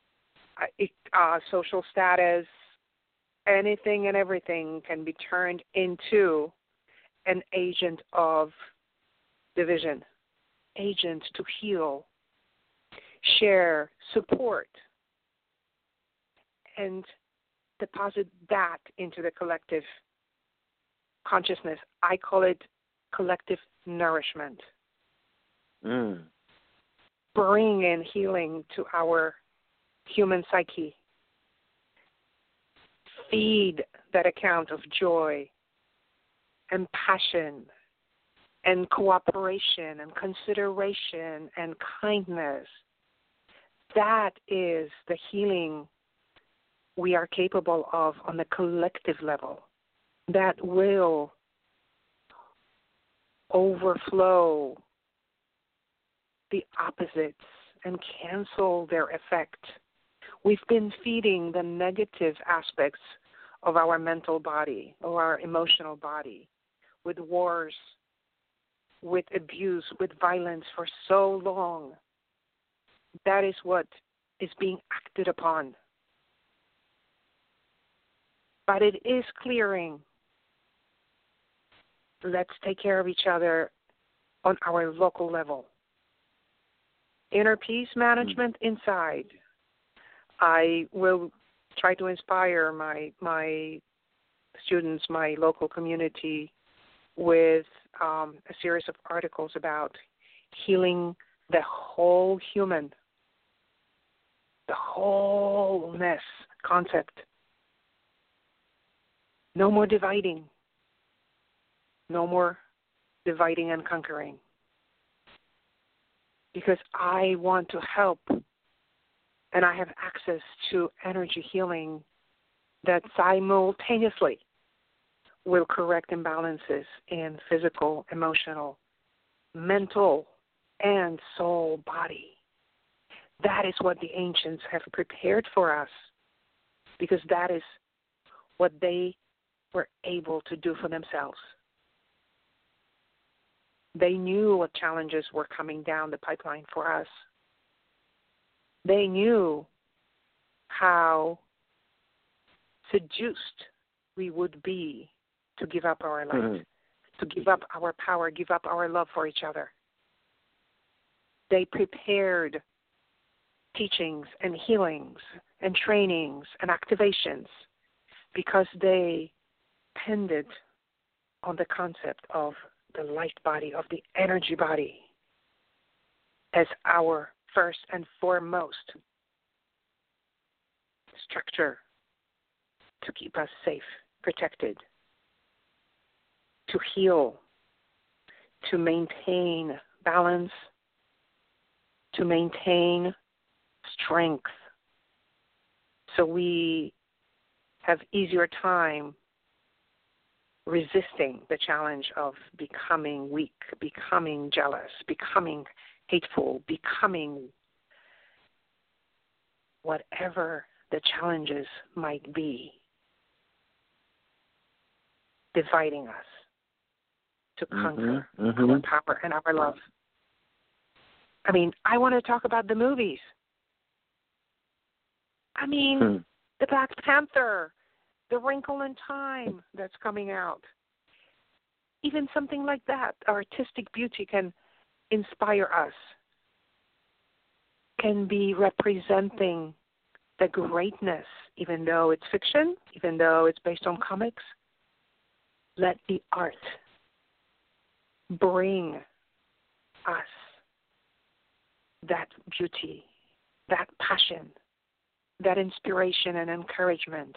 uh, social status, anything and everything can be turned into an agent of division, agent to heal, share, support, and deposit that into the collective consciousness. I call it collective nourishment. Mm. Bring in healing to our human psyche. Feed that account of joy and passion and cooperation and consideration and kindness. That is the healing we are capable of on the collective level that will overflow the opposites and cancel their effect. We've been feeding the negative aspects of our mental body, or our emotional body, with wars, with abuse, with violence for so long. That is what is being acted upon. But it is clearing. Let's take care of each other on our local level. Inner peace management mm-hmm. inside. I will try to inspire my my students, my local community, with um, a series of articles about healing the whole human, the wholeness concept. No more dividing. No more dividing and conquering. Because I want to help, and I have access to energy healing that simultaneously will correct imbalances in physical, emotional, mental, and soul body. That is what the ancients have prepared for us, because that is what they were able to do for themselves. They knew what challenges were coming down the pipeline for us. They knew how seduced we would be to give up our life, mm-hmm. to give up our power, give up our love for each other. They prepared teachings and healings and trainings and activations because they depended on the concept of the light body, of the energy body, as our first and foremost structure to keep us safe, protected, to heal, to maintain balance, to maintain strength, so we have easier time resisting the challenge of becoming weak, becoming jealous, becoming hateful, becoming whatever the challenges might be, dividing us to conquer mm-hmm, mm-hmm. our power and our love. I mean, I want to talk about the movies. I mean, hmm. the Black Panther, The Wrinkle in Time that's coming out. Even something like that, artistic beauty can inspire us, can be representing the greatness, even though it's fiction, even though it's based on comics. Let the art bring us that beauty, that passion, that inspiration and encouragement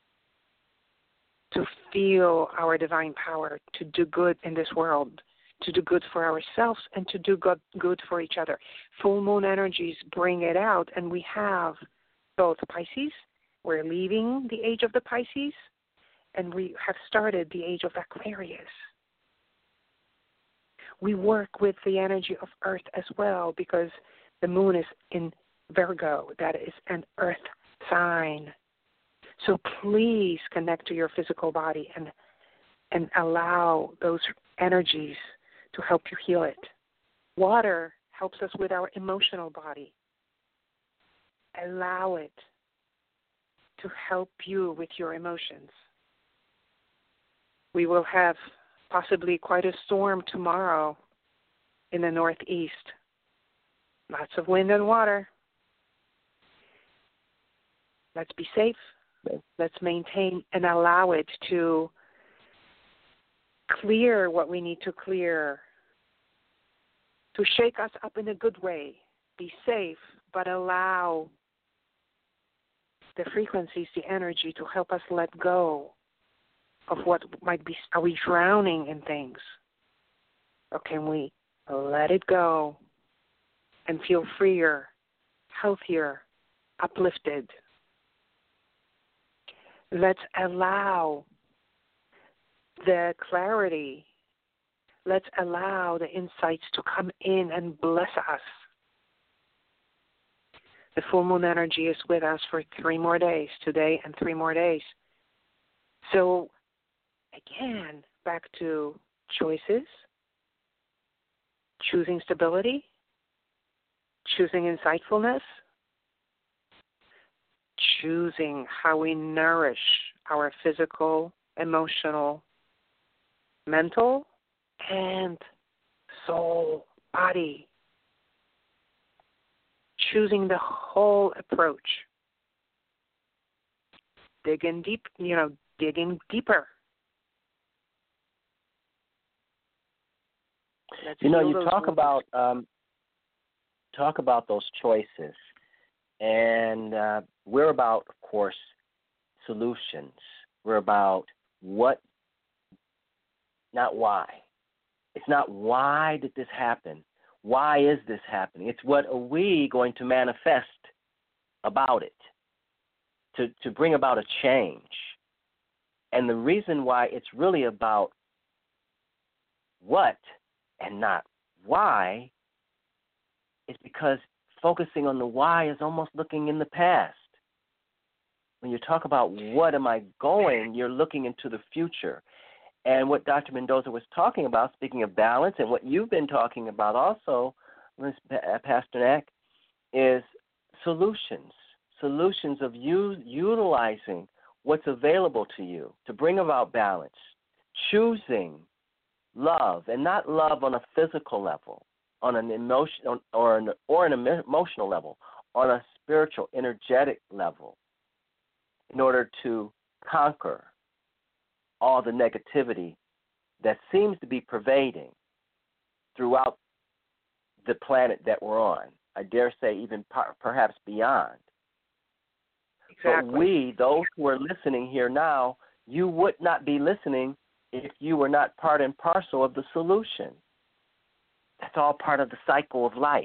to feel our divine power, to do good in this world, to do good for ourselves and to do good, good for each other. Full moon energies bring it out, and we have both Pisces. We're leaving the age of the Pisces, and we have started the age of Aquarius. We work with the energy of Earth as well, because the moon is in Virgo. That is an earth sign. So please connect to your physical body and and allow those energies to help you heal it. Water helps us with our emotional body. Allow it to help you with your emotions. We will have possibly quite a storm tomorrow in the northeast. Lots of wind and water. Let's be safe. Let's maintain and allow it to clear what we need to clear, to shake us up in a good way. Be safe, but allow the frequencies, the energy to help us let go of what might be. Are we drowning in things? Or can we let it go and feel freer, healthier, uplifted? Let's allow the clarity. Let's allow the insights to come in and bless us. The full moon energy is with us for three more days, today and three more days. So, again, back to choices, choosing stability, choosing insightfulness, choosing how we nourish our physical, emotional, mental, and soul, body. Choosing the whole approach. Digging deep, you know, digging deeper. Let's you know, feel you those talk wounds. about um, talk about those choices, and uh, we're about, of course, solutions. We're about what, not why. It's not why did this happen. Why is this happening? It's what are we going to manifest about it to, to bring about a change. And the reason why it's really about what and not why is because focusing on the why is almost looking in the past. When you talk about what am I going, you're looking into the future. And what Doctor Mendoza was talking about, speaking of balance, and what you've been talking about also, Miz Pasternak, is solutions. Solutions of you utilizing what's available to you to bring about balance. Choosing love, and not love on a physical level, on an emotional or an, or an emotional level, on a spiritual, energetic level, in order to conquer all the negativity that seems to be pervading throughout the planet that we're on. I dare say even par- perhaps beyond. Exactly. But we, those who are listening here now, you would not be listening if you were not part and parcel of the solution. That's all part of the cycle of life.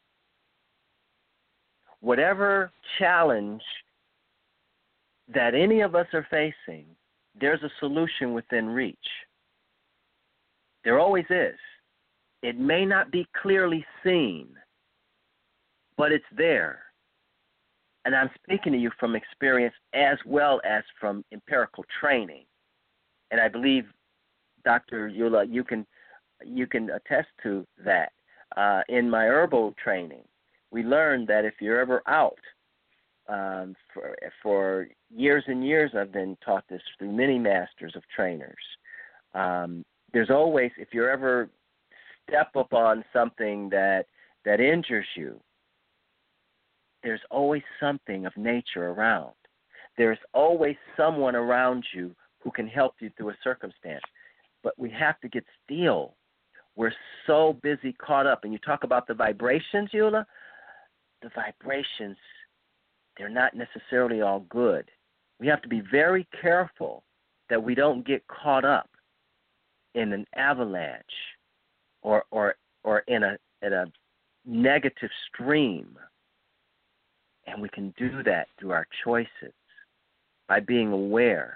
Whatever challenge that any of us are facing, there's a solution within reach. There always is. It may not be clearly seen, but it's there. And I'm speaking to you from experience as well as from empirical training. And I believe, Doctor Eula, you can you can attest to that. Uh, in my herbal training, we learned that if you're ever out, Um, for, for years and years I've been taught this through many masters of trainers. Um, there's always, if you ever step upon something that, that injures you, there's always something of nature around. There's always someone around you who can help you through a circumstance. But we have to get still. We're so busy caught up. And you talk about the vibrations, Eula, the vibrations, they're not necessarily all good. We have to be very careful that we don't get caught up in an avalanche or or or in a in a negative stream. And we can do that through our choices, by being aware.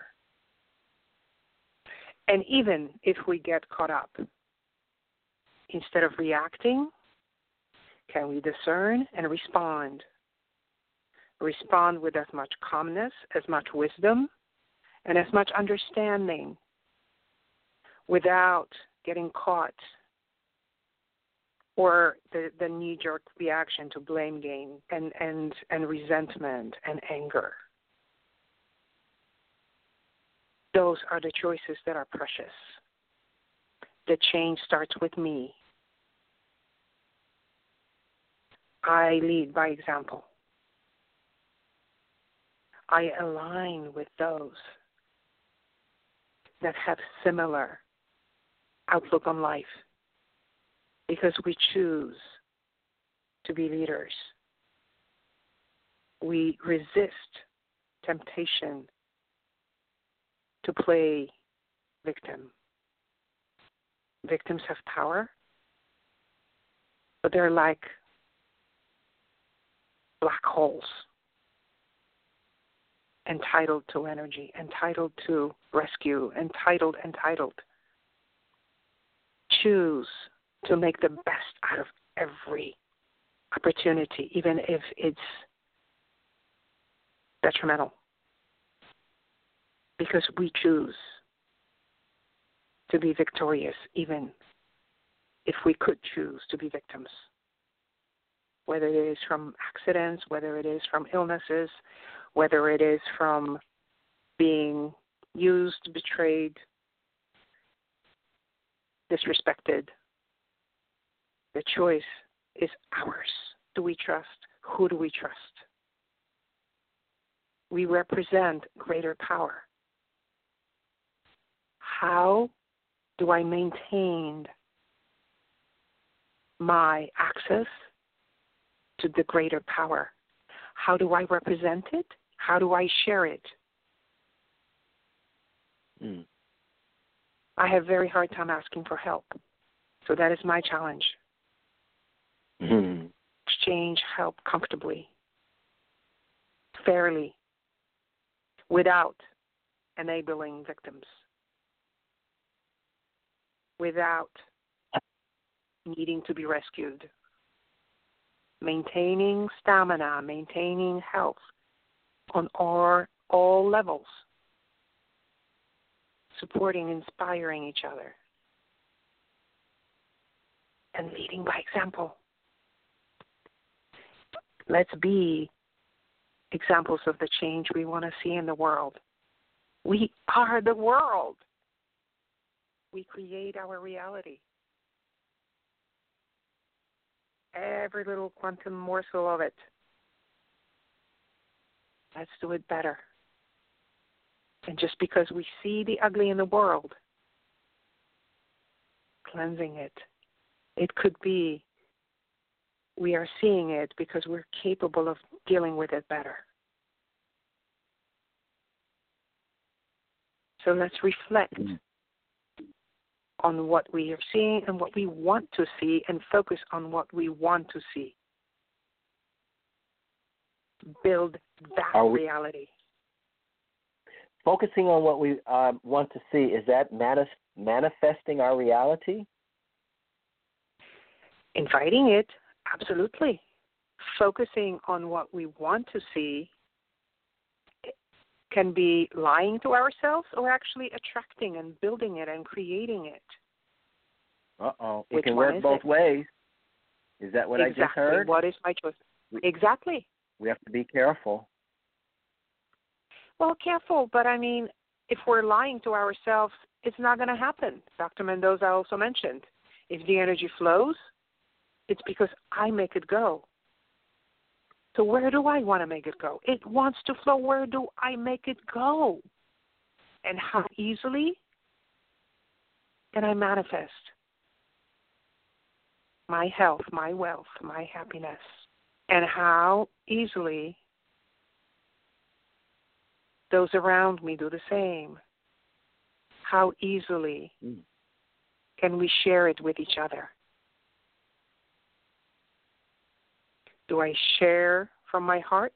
And even if we get caught up, instead of reacting, can we discern and respond? Respond with as much calmness, as much wisdom, and as much understanding without getting caught or the, the knee-jerk reaction to blame game and, and, and resentment and anger. Those are the choices that are precious. The change starts with me. I lead by example. I align with those that have similar outlook on life because we choose to be leaders. We resist temptation to play victim. Victims have power, but they're like black holes. entitled to energy, entitled to rescue, entitled, entitled. Choose to make the best out of every opportunity, even if it's detrimental. Because we choose to be victorious, even if we could choose to be victims. Whether it is from accidents, whether it is from illnesses, whether it is from being used, betrayed, disrespected. The choice is ours. Do we trust? Who do we trust? We represent greater power. How do I maintain my access to the greater power? How do I represent it? How do I share it? Mm. I have a very hard time asking for help. So that is my challenge. Mm. Exchange help comfortably, fairly, without enabling victims, without needing to be rescued, maintaining stamina, maintaining health on all, all levels, supporting, inspiring each other, and leading by example. Let's be examples of the change we want to see in the world. We are the world. We create our reality. Every little quantum morsel of it. Let's do it better. And just because we see the ugly in the world, cleansing it, it could be we are seeing it because we're capable of dealing with it better. So let's reflect mm. on what we are seeing and what we want to see and focus on what we want to see. Build that are we, reality. Focusing on what we uh, want to see, is that manis- manifesting our reality? Inviting it, absolutely. Focusing on what we want to see can be lying to ourselves or actually attracting and building it and creating it. Uh-oh. It Which can one work is both it? ways. Is that what exactly. I just heard? What is my choice? We, exactly. We have to be careful. Well, careful, but I mean, if we're lying to ourselves, it's not going to happen. Doctor Mendoza also mentioned, if the energy flows, it's because I make it go. So where do I want to make it go? It wants to flow. Where do I make it go? And how easily can I manifest my health, my wealth, my happiness? And how easily those around me do the same? How easily mm. can we share it with each other? Do I share from my heart?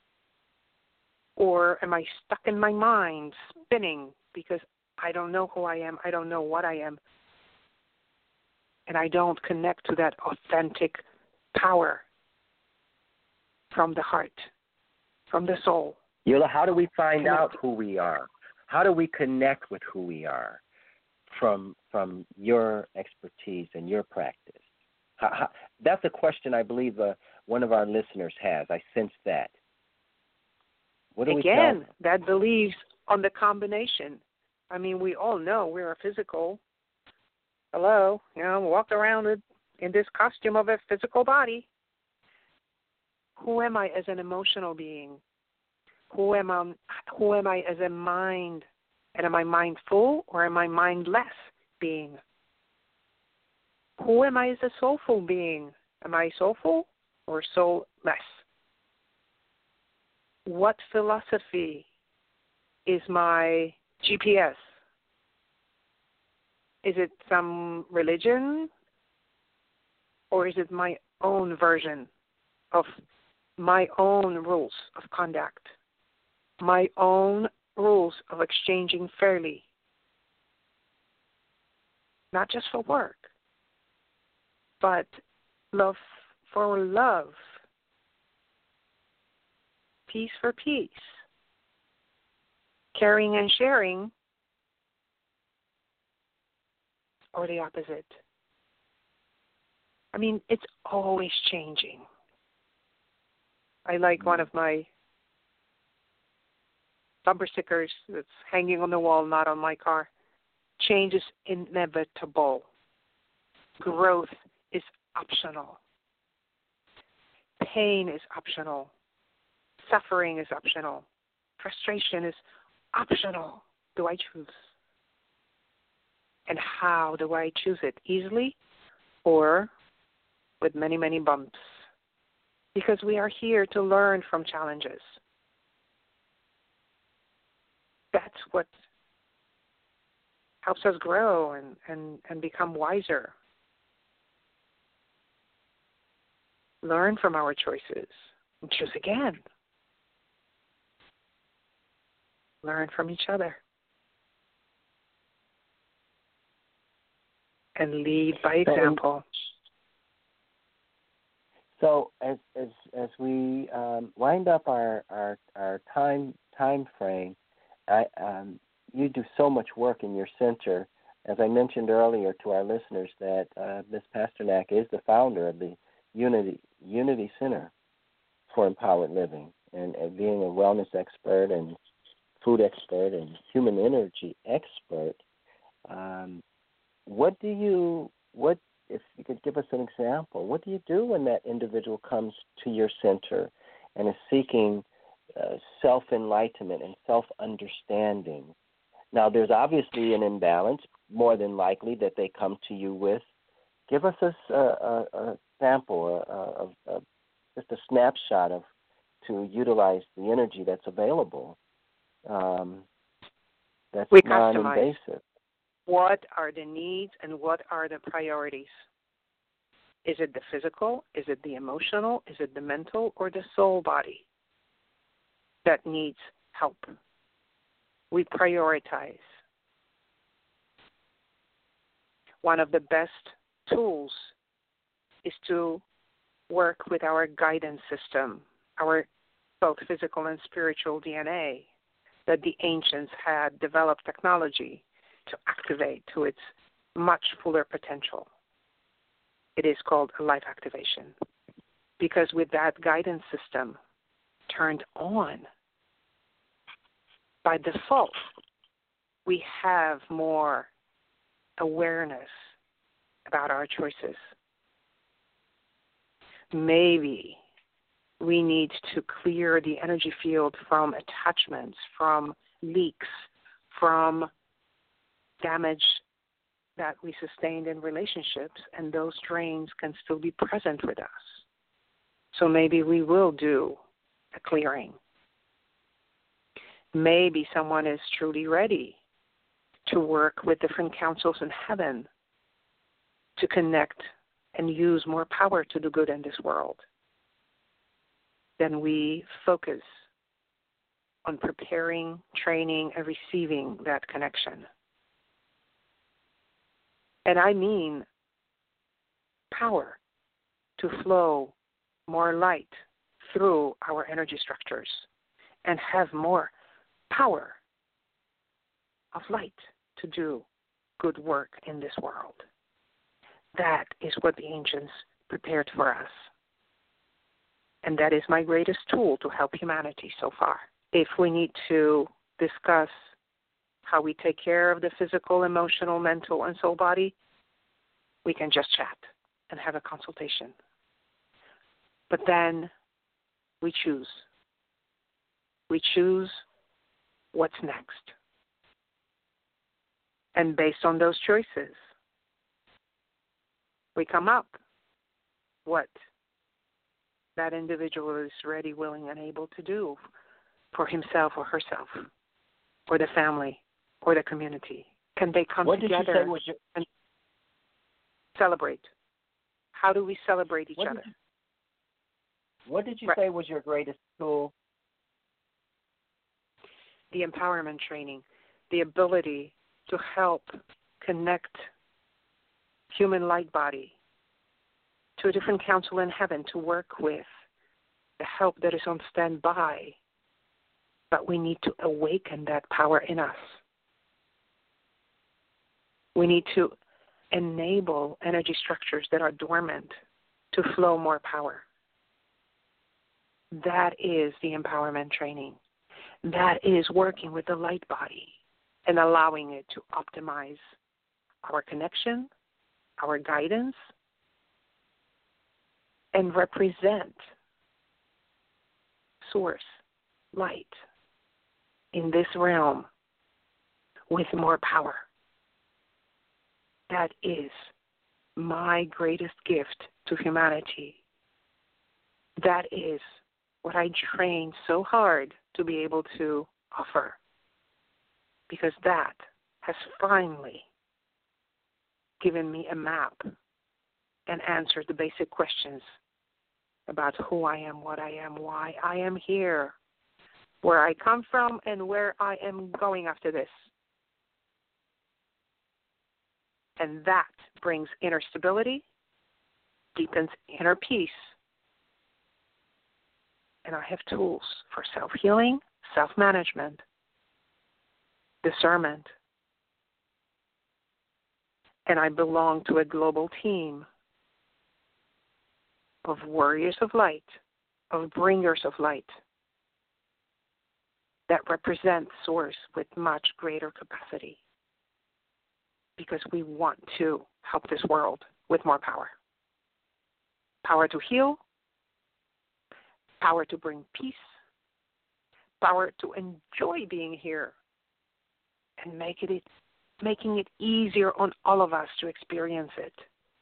Or am I stuck in my mind, spinning, because I don't know who I am, I don't know what I am, and I don't connect to that authentic power from the heart, from the soul? Eula, how do we find connect. out who we are? How do we connect with who we are from from your expertise and your practice? How, how, that's a question I believe uh, one of our listeners has. I sense that. What do Again, we tell them? that believes on the combination. I mean, we all know we're a physical. Hello, you know, walk around in this costume of a physical body. Who am I as an emotional being? Who am I? Who am I as a mind? And am I mindful or am I mindless being? Who am I as a soulful being? Am I soulful or soulless? What philosophy is my G P S? Is it some religion or is it my own version of my own rules of conduct? my own rules of exchanging fairly, not just for work, but love for love, peace for peace, caring and sharing, or the opposite. I mean, it's always changing. I like one of my bumper stickers that's hanging on the wall, not on my car. Change is inevitable. Growth is optional. Pain is optional. Suffering is optional. Frustration is optional. Do I choose? And how do I choose it? Easily or with many, many bumps? Because we are here to learn from challenges. That's what helps us grow and, and, and become wiser. Learn from our choices and choose again. Learn from each other. And lead by example. So as as as we um, wind up our our, our time time frame, I, um, you do so much work in your center. As I mentioned earlier to our listeners, that uh, Miz Pasternak is the founder of the Unity Unity Center for Empowered Living, and, and being a wellness expert and food expert and human energy expert. Um, what do you what if you could give us an example, what do you do when that individual comes to your center and is seeking uh, self-enlightenment and self-understanding? Now, there's obviously an imbalance, more than likely, that they come to you with. Give us a, a, a sample, a, a, a, just a snapshot of to utilize the energy that's available. Um, that's we non-invasive. Customize. What are the needs and what are the priorities? Is it the physical? Is it the emotional? Is it the mental or the soul body that needs help? We prioritize. One of the best tools is to work with our guidance system, our both physical and spiritual D N A that the ancients had developed technology to activate to its much fuller potential. It is called a life activation. Because with that guidance system turned on, by default, we have more awareness about our choices. Maybe we need to clear the energy field from attachments, from leaks, from damage that we sustained in relationships, and those drains can still be present with us. So maybe we will do a clearing. Maybe someone is truly ready to work with different councils in heaven to connect and use more power to do good in this world. Then we focus on preparing, training, and receiving that connection. And I mean power to flow more light through our energy structures and have more power of light to do good work in this world. That is what the ancients prepared for us. And that is my greatest tool to help humanity so far. If we need to discuss how we take care of the physical, emotional, mental, and soul body, we can just chat and have a consultation. But then we choose. We choose what's next. And based on those choices, we come up what that individual is ready, willing, and able to do for himself or herself, or the family, or the community. Can they come what together did you say was your... and celebrate? How do we celebrate each what other? Did you, what did you right. say was your greatest tool? the empowerment training, the ability to help connect human light body to a different council in heaven to work with, the help that is on standby. But we need to awaken that power in us. We need to enable energy structures that are dormant to flow more power. That is the empowerment training. That is working with the light body and allowing it to optimize our connection, our guidance, and represent source, light, in this realm with more power. That is my greatest gift to humanity. That is what I trained so hard to be able to offer, because that has finally given me a map and answered the basic questions about who I am, what I am, why I am here, where I come from, and where I am going after this. And that brings inner stability, deepens inner peace. And I have tools for self-healing, self-management, discernment. And I belong to a global team of warriors of light, of bringers of light, that represent Source with much greater capacity, because we want to help this world with more power. Power to heal, power to bring peace, power to enjoy being here, and make it, making it easier on all of us to experience it.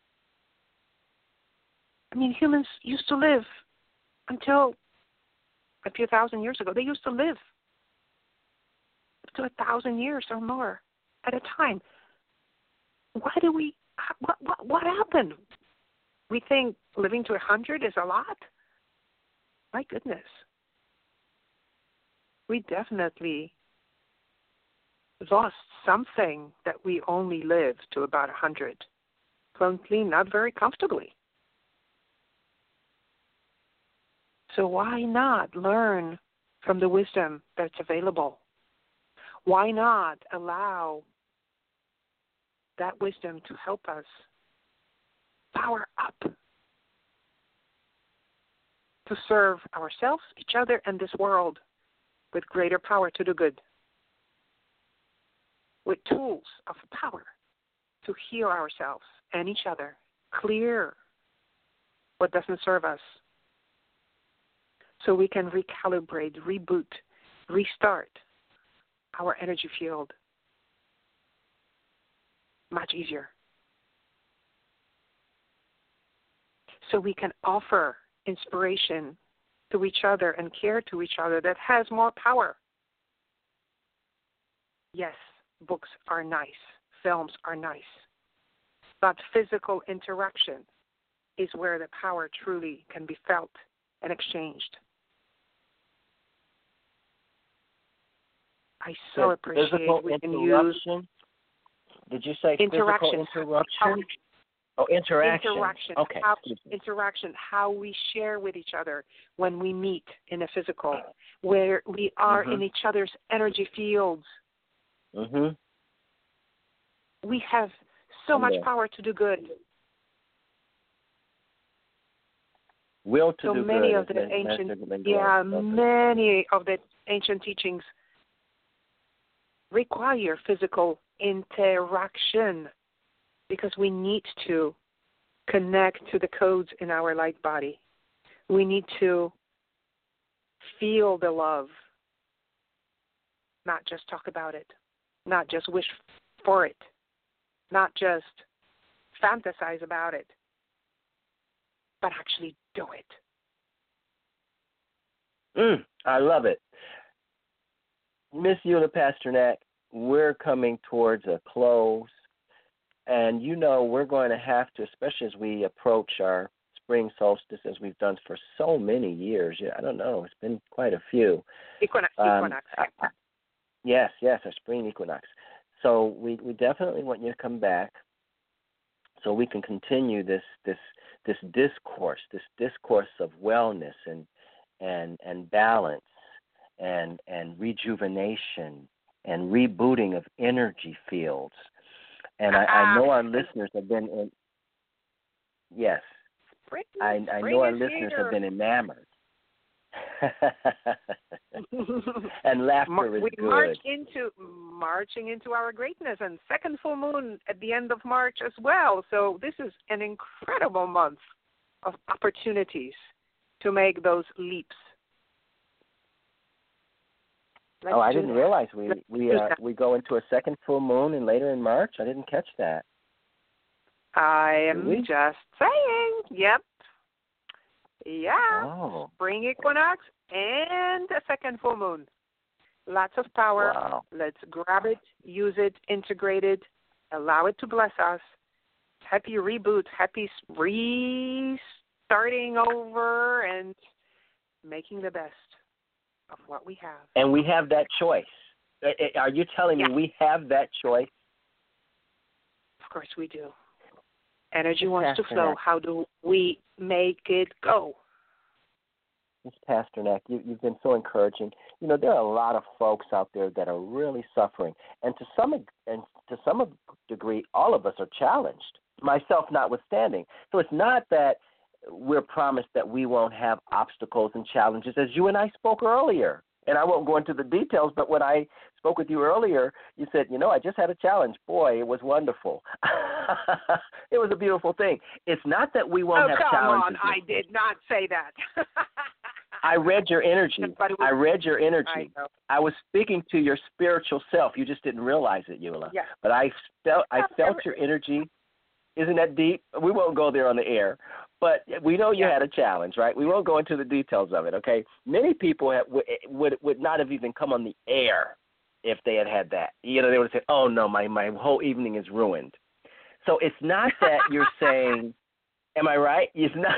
I mean, humans used to live until a few thousand years ago. They used to live up to a thousand years or more at a time. Why do we, what, what, what happened? We think living to a hundred is a lot? My goodness. We definitely lost something that we only lived to about a hundred. Currently, not very comfortably. So why not learn from the wisdom that's available? Why not allow that wisdom to help us power up to serve ourselves, each other, and this world with greater power to do good, with tools of power to heal ourselves and each other, clear what doesn't serve us, so we can recalibrate, reboot, restart our energy field much easier. So we can offer inspiration to each other and care to each other that has more power. Yes, books are nice, films are nice, but physical interaction is where the power truly can be felt and exchanged. I so So appreciate physical we can use interruption? Did you say interaction. physical interruption? Oh, interaction. Interaction. Okay. How, interaction, how we share with each other when we meet in a physical, where we are mm-hmm. in each other's energy fields. Mm-hmm. We have so much Yeah. power to do good. Will to so do many good. of the as ancient, Master Lingo yeah, spoke of. many of the ancient teachings require physical interaction, because we need to connect to the codes in our light body. We need to feel the love, not just talk about it, not just wish for it, not just fantasize about it, but actually do it. Mm, I love it. Miss Eula Pasternak, we're coming towards a close. And, you know, we're going to have to, especially as we approach our spring solstice, as we've done for so many years. Yeah, I don't know. It's been quite a few. Equinox. Um, equinox. I, I, Yes, yes, our spring equinox. So we, we definitely want you to come back so we can continue this this this discourse, this discourse of wellness and and and balance and and rejuvenation and rebooting of energy fields. And I, I know our listeners have been in, yes, Spring, I, I spring know our is listeners here. have been enamored. And laughter is we good. march into marching into our greatness, and second full moon at the end of March as well. So this is an incredible month of opportunities to make those leaps. Let's oh, I do didn't that. realize we Let's we do uh, that. we go into a second full moon and later in March. I didn't catch that. I Do am we? just saying. Yep. Yeah. Oh, Spring equinox and a second full moon. Lots of power. wow. Let's grab it, use it, integrate it, allow it to bless us. Happy reboot, happy restarting over and making the best of what we have. And we have that choice. Uh, uh, Are you telling Yeah. me we have that choice? Of course we do. Energy Miz wants to flow. Pasternak. How do we make it go? Miz Pasternak, you, you've been so encouraging. You know, there are a lot of folks out there that are really suffering, and to some and to some degree, all of us are challenged, myself notwithstanding. So it's not that we're promised that we won't have obstacles and challenges, as you and I spoke earlier. And I won't go into the details, but when I spoke with you earlier, you said, you know, I just had a challenge. Boy, it was wonderful. It was a beautiful thing. It's not that we won't oh, have come challenges. on. I did not say that. I read your energy. But it was- I read your energy. I know. I was speaking to your spiritual self. You just didn't realize it, Eula. Yeah. But I felt I Yeah, felt every- your energy. Isn't that deep? We won't go there on the air. But we know you Yeah. had a challenge, right? We won't go into the details of it, okay? Many people have, would, would would not have even come on the air if they had had that. You know, they would have said, oh, no, my, my whole evening is ruined. So it's not that you're saying, am I right? It's not,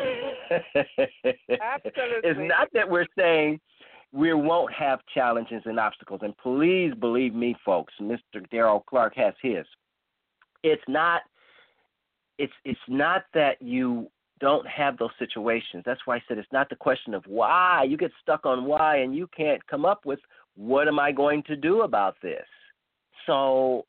Absolutely. It's not that we're saying we won't have challenges and obstacles. And please believe me, folks, Mister Darrell Clark has his. It's not, it's it's not that you don't have those situations. That's why I said it's not the question of why. You get stuck on why, and you can't come up with what am I going to do about this. So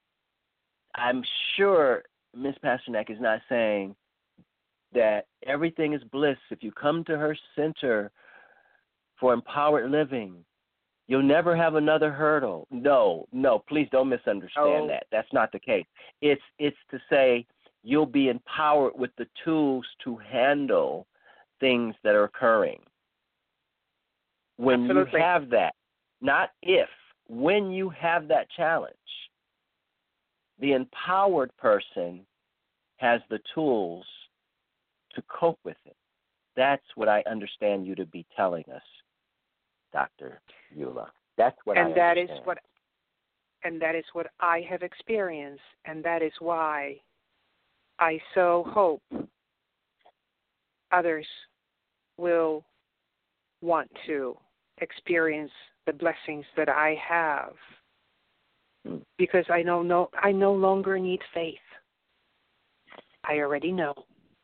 I'm sure Miz Pasternak is not saying that everything is bliss. If you come to her center for empowered living, you'll never have another hurdle. No, no, please don't misunderstand Oh. that. That's not the case. It's it's to say you'll be empowered with the tools to handle things that are occurring. When Absolutely. you have that, not if, when you have that challenge, the empowered person has the tools to cope with it. That's what I understand you to be telling us, Doctor Eula. That's what and I that is understand. what and that is what I have experienced, and that is why I so hope others will want to experience the blessings that I have, Hmm. because I know no I no longer need faith. I already know.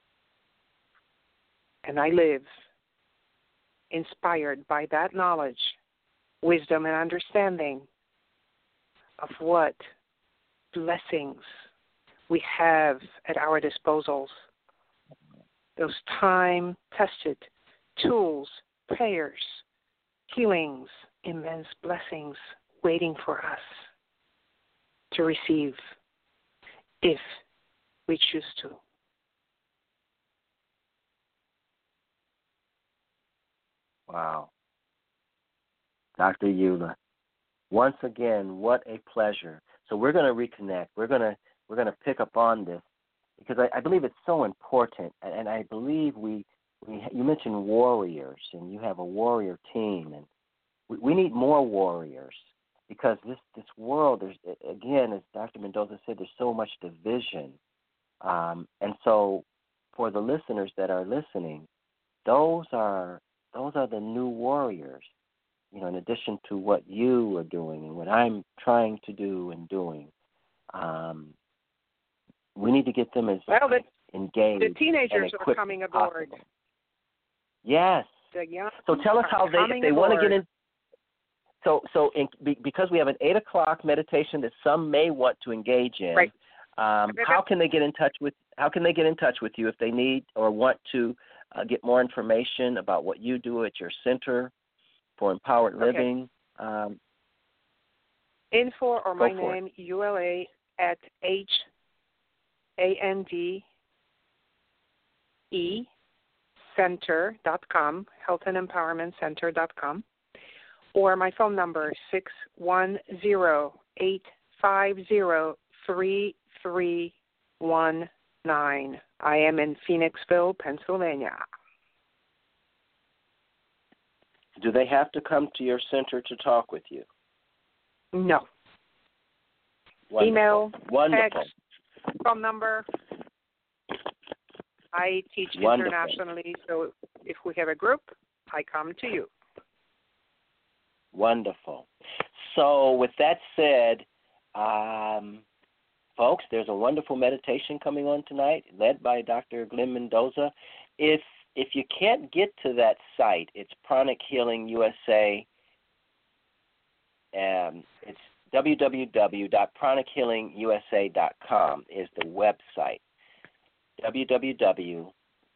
And I live inspired by that knowledge, wisdom, and understanding of what blessings we have at our disposals. Those time-tested tools, prayers, healings, immense blessings waiting for us to receive if we choose to. Wow. Doctor Eula, once again, what a pleasure. So we're going to reconnect. We're going to we're going to pick up on this because I, I believe it's so important, and, and I believe we, we you mentioned warriors, and you have a warrior team, and we, we need more warriors because this this world, there's again, as Doctor Mendoza said, there's so much division, um, and so for the listeners that are listening, those are those are the new warriors. you know, in addition to what you are doing and what I'm trying to do and doing, um, we need to get them as well, the, engaged. The teenagers and are coming aboard. Possible. Yes. The young so tell us how they, if they want to get in. So, so in, be, because we have an eight o'clock meditation that some may want to engage in, right. um, how can they get in touch with? How can they get in touch with you if they need or want to uh, get more information about what you do at your Center for Empowered Okay. Living? Um, Info or my for name it. U L A at H A N D E center dot com, health and empowerment center dot com, or my phone number six one zero eight five zero three three one nine. I am in Phoenixville, Pennsylvania. Do they have to come to your center to talk with you? No. Wonderful. Email, Wonderful. text, phone number. I teach Wonderful. internationally, so if we have a group, I come to you. Wonderful. So with that said, um, folks, there's a wonderful meditation coming on tonight, led by Doctor Glenn Mendoza. If if you can't get to that site, it's Pranic Healing U S A. Um, it's w w w dot pranic healing u s a dot com is the website. w w w dot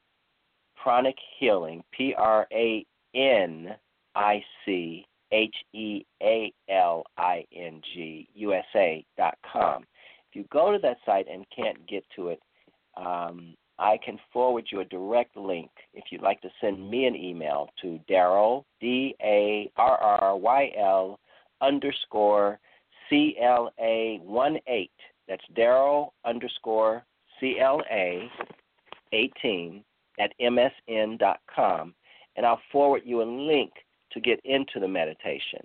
pranic healing, P R A N I C H E A L I N G, U S A dot com. If you go to that site and can't get to it, um, I can forward you a direct link if you'd like to send me an email to Darryl, D A R R Y L underscore C L A one eight. That's Darryl underscore C L A eighteen at M S N dot com, and I'll forward you a link to get into the meditation.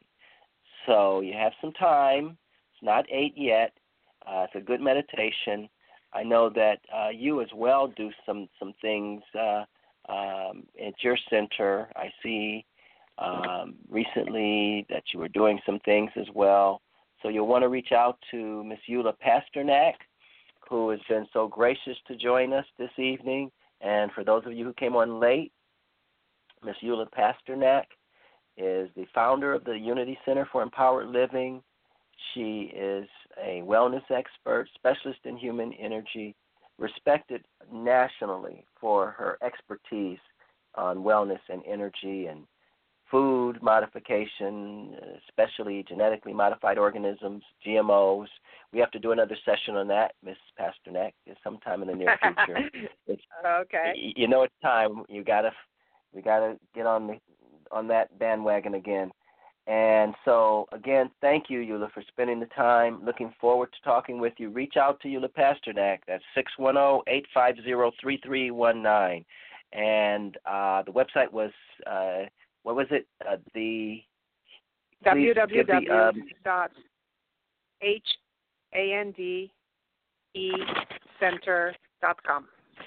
So you have some time. It's not eight yet. Uh, it's a good meditation. I know that uh, you as well do some, some things uh, um, at your center. I see um, recently that you were doing some things as well. So you'll want to reach out to Miss Eula Pasternak, who has been so gracious to join us this evening. And for those of you who came on late, Miss Eula Pasternak is the founder of the Unity Center for Empowered Living. She is a wellness expert, specialist in human energy, respected nationally for her expertise on wellness and energy and food modification, especially genetically modified organisms, G M Os. We have to do another session on that, Miss Pasternak, sometime in the near future. It's, okay. You know, it's time. You gotta, we gotta get on the on that bandwagon again. And so, again, thank you, Eula, for spending the time. Looking forward to talking with you. Reach out to Eula Pasternak. That's six one zero, eight five zero, three three one nine. And uh, the website was, uh, what was it? Uh, the w w w dot um, H A N D E center dot com.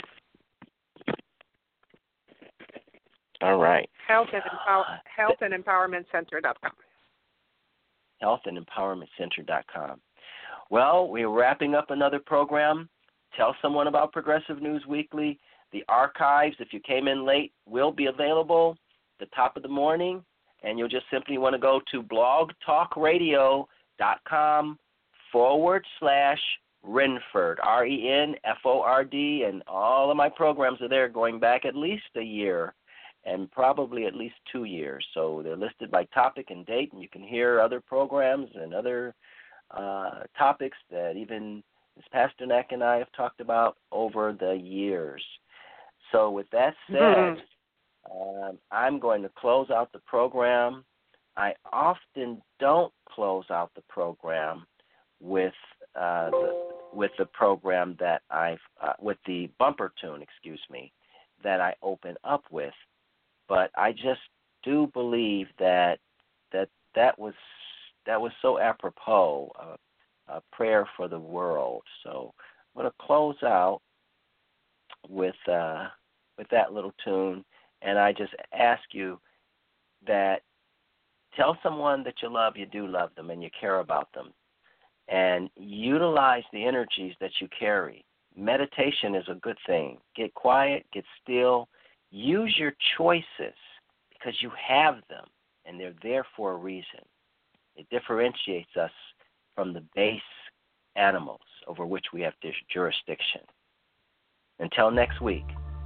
All right. Health and, empower, health and empowerment center dot com. health and empowerment center dot com. Well, we're wrapping up another program. Tell someone about Progressive News Weekly. The archives, if you came in late, will be available at the top of the morning, and you'll just simply want to go to blogtalkradio.com forward slash Renford, R E N F O R D, and all of my programs are there going back at least a year and probably at least two years. So they're listed by topic and date, and you can hear other programs and other uh, topics that even Miz Pasternak and I have talked about over the years. So with that said, mm-hmm. um, I'm going to close out the program. I often don't close out the program with uh, the, with the program that I've uh, with the bumper tune, excuse me, that I open up with. But I just do believe that that that was that was so apropos, uh, a prayer for the world. So I'm going to close out with uh, with that little tune, and I just ask you that Tell someone that you love you do love them and you care about them. And utilize the energies that you carry. Meditation is a good thing. Get quiet, get still. Use your choices because you have them, and they're there for a reason. It differentiates us from the base animals over which we have this jurisdiction. Until next week.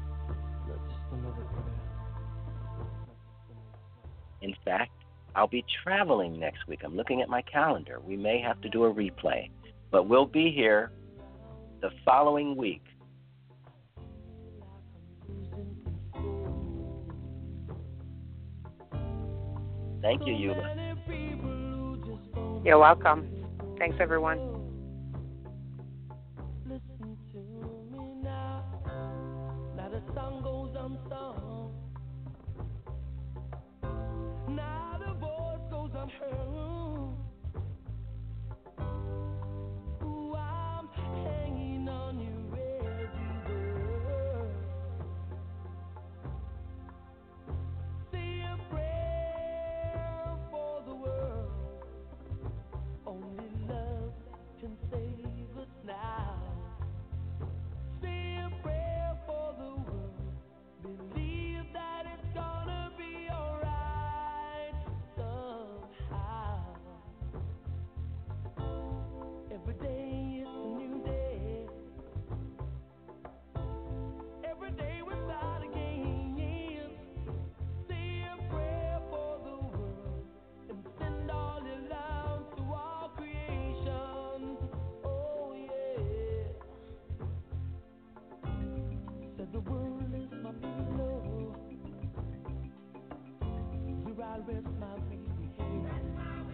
In fact, I'll be traveling next week. I'm looking at my calendar. We may have to do a replay, but we'll be here the following week. Thank you, Eula. You're welcome. Thanks, everyone. Listen to me now. Now the song goes unsung. Now the voice goes unheard. Ooh, I'm hanging on you every word. Say a prayer for the world. Only love can save us now. Say a prayer for the world. Believe that it's gonna be alright somehow. Every day is a new day. Every day without a gain. Say a prayer for the world and send all your love to all creation. Oh yeah. Said the world is my pillow, where I rest my weary head.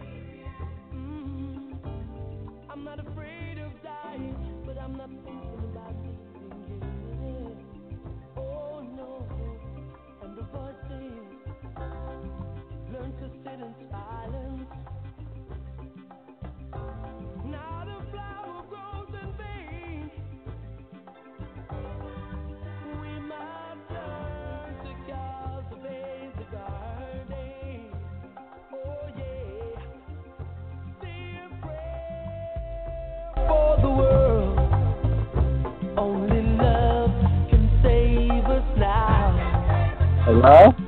Mm. I'm not afraid of dying, but I'm not thinking about leaving here. Oh no. And the voice says, learn to sit in silence. Now the flower grows in vain. We must learn to cultivate the garden. Oh yeah. Say a prayer for the world. Only love can save us now. Hello?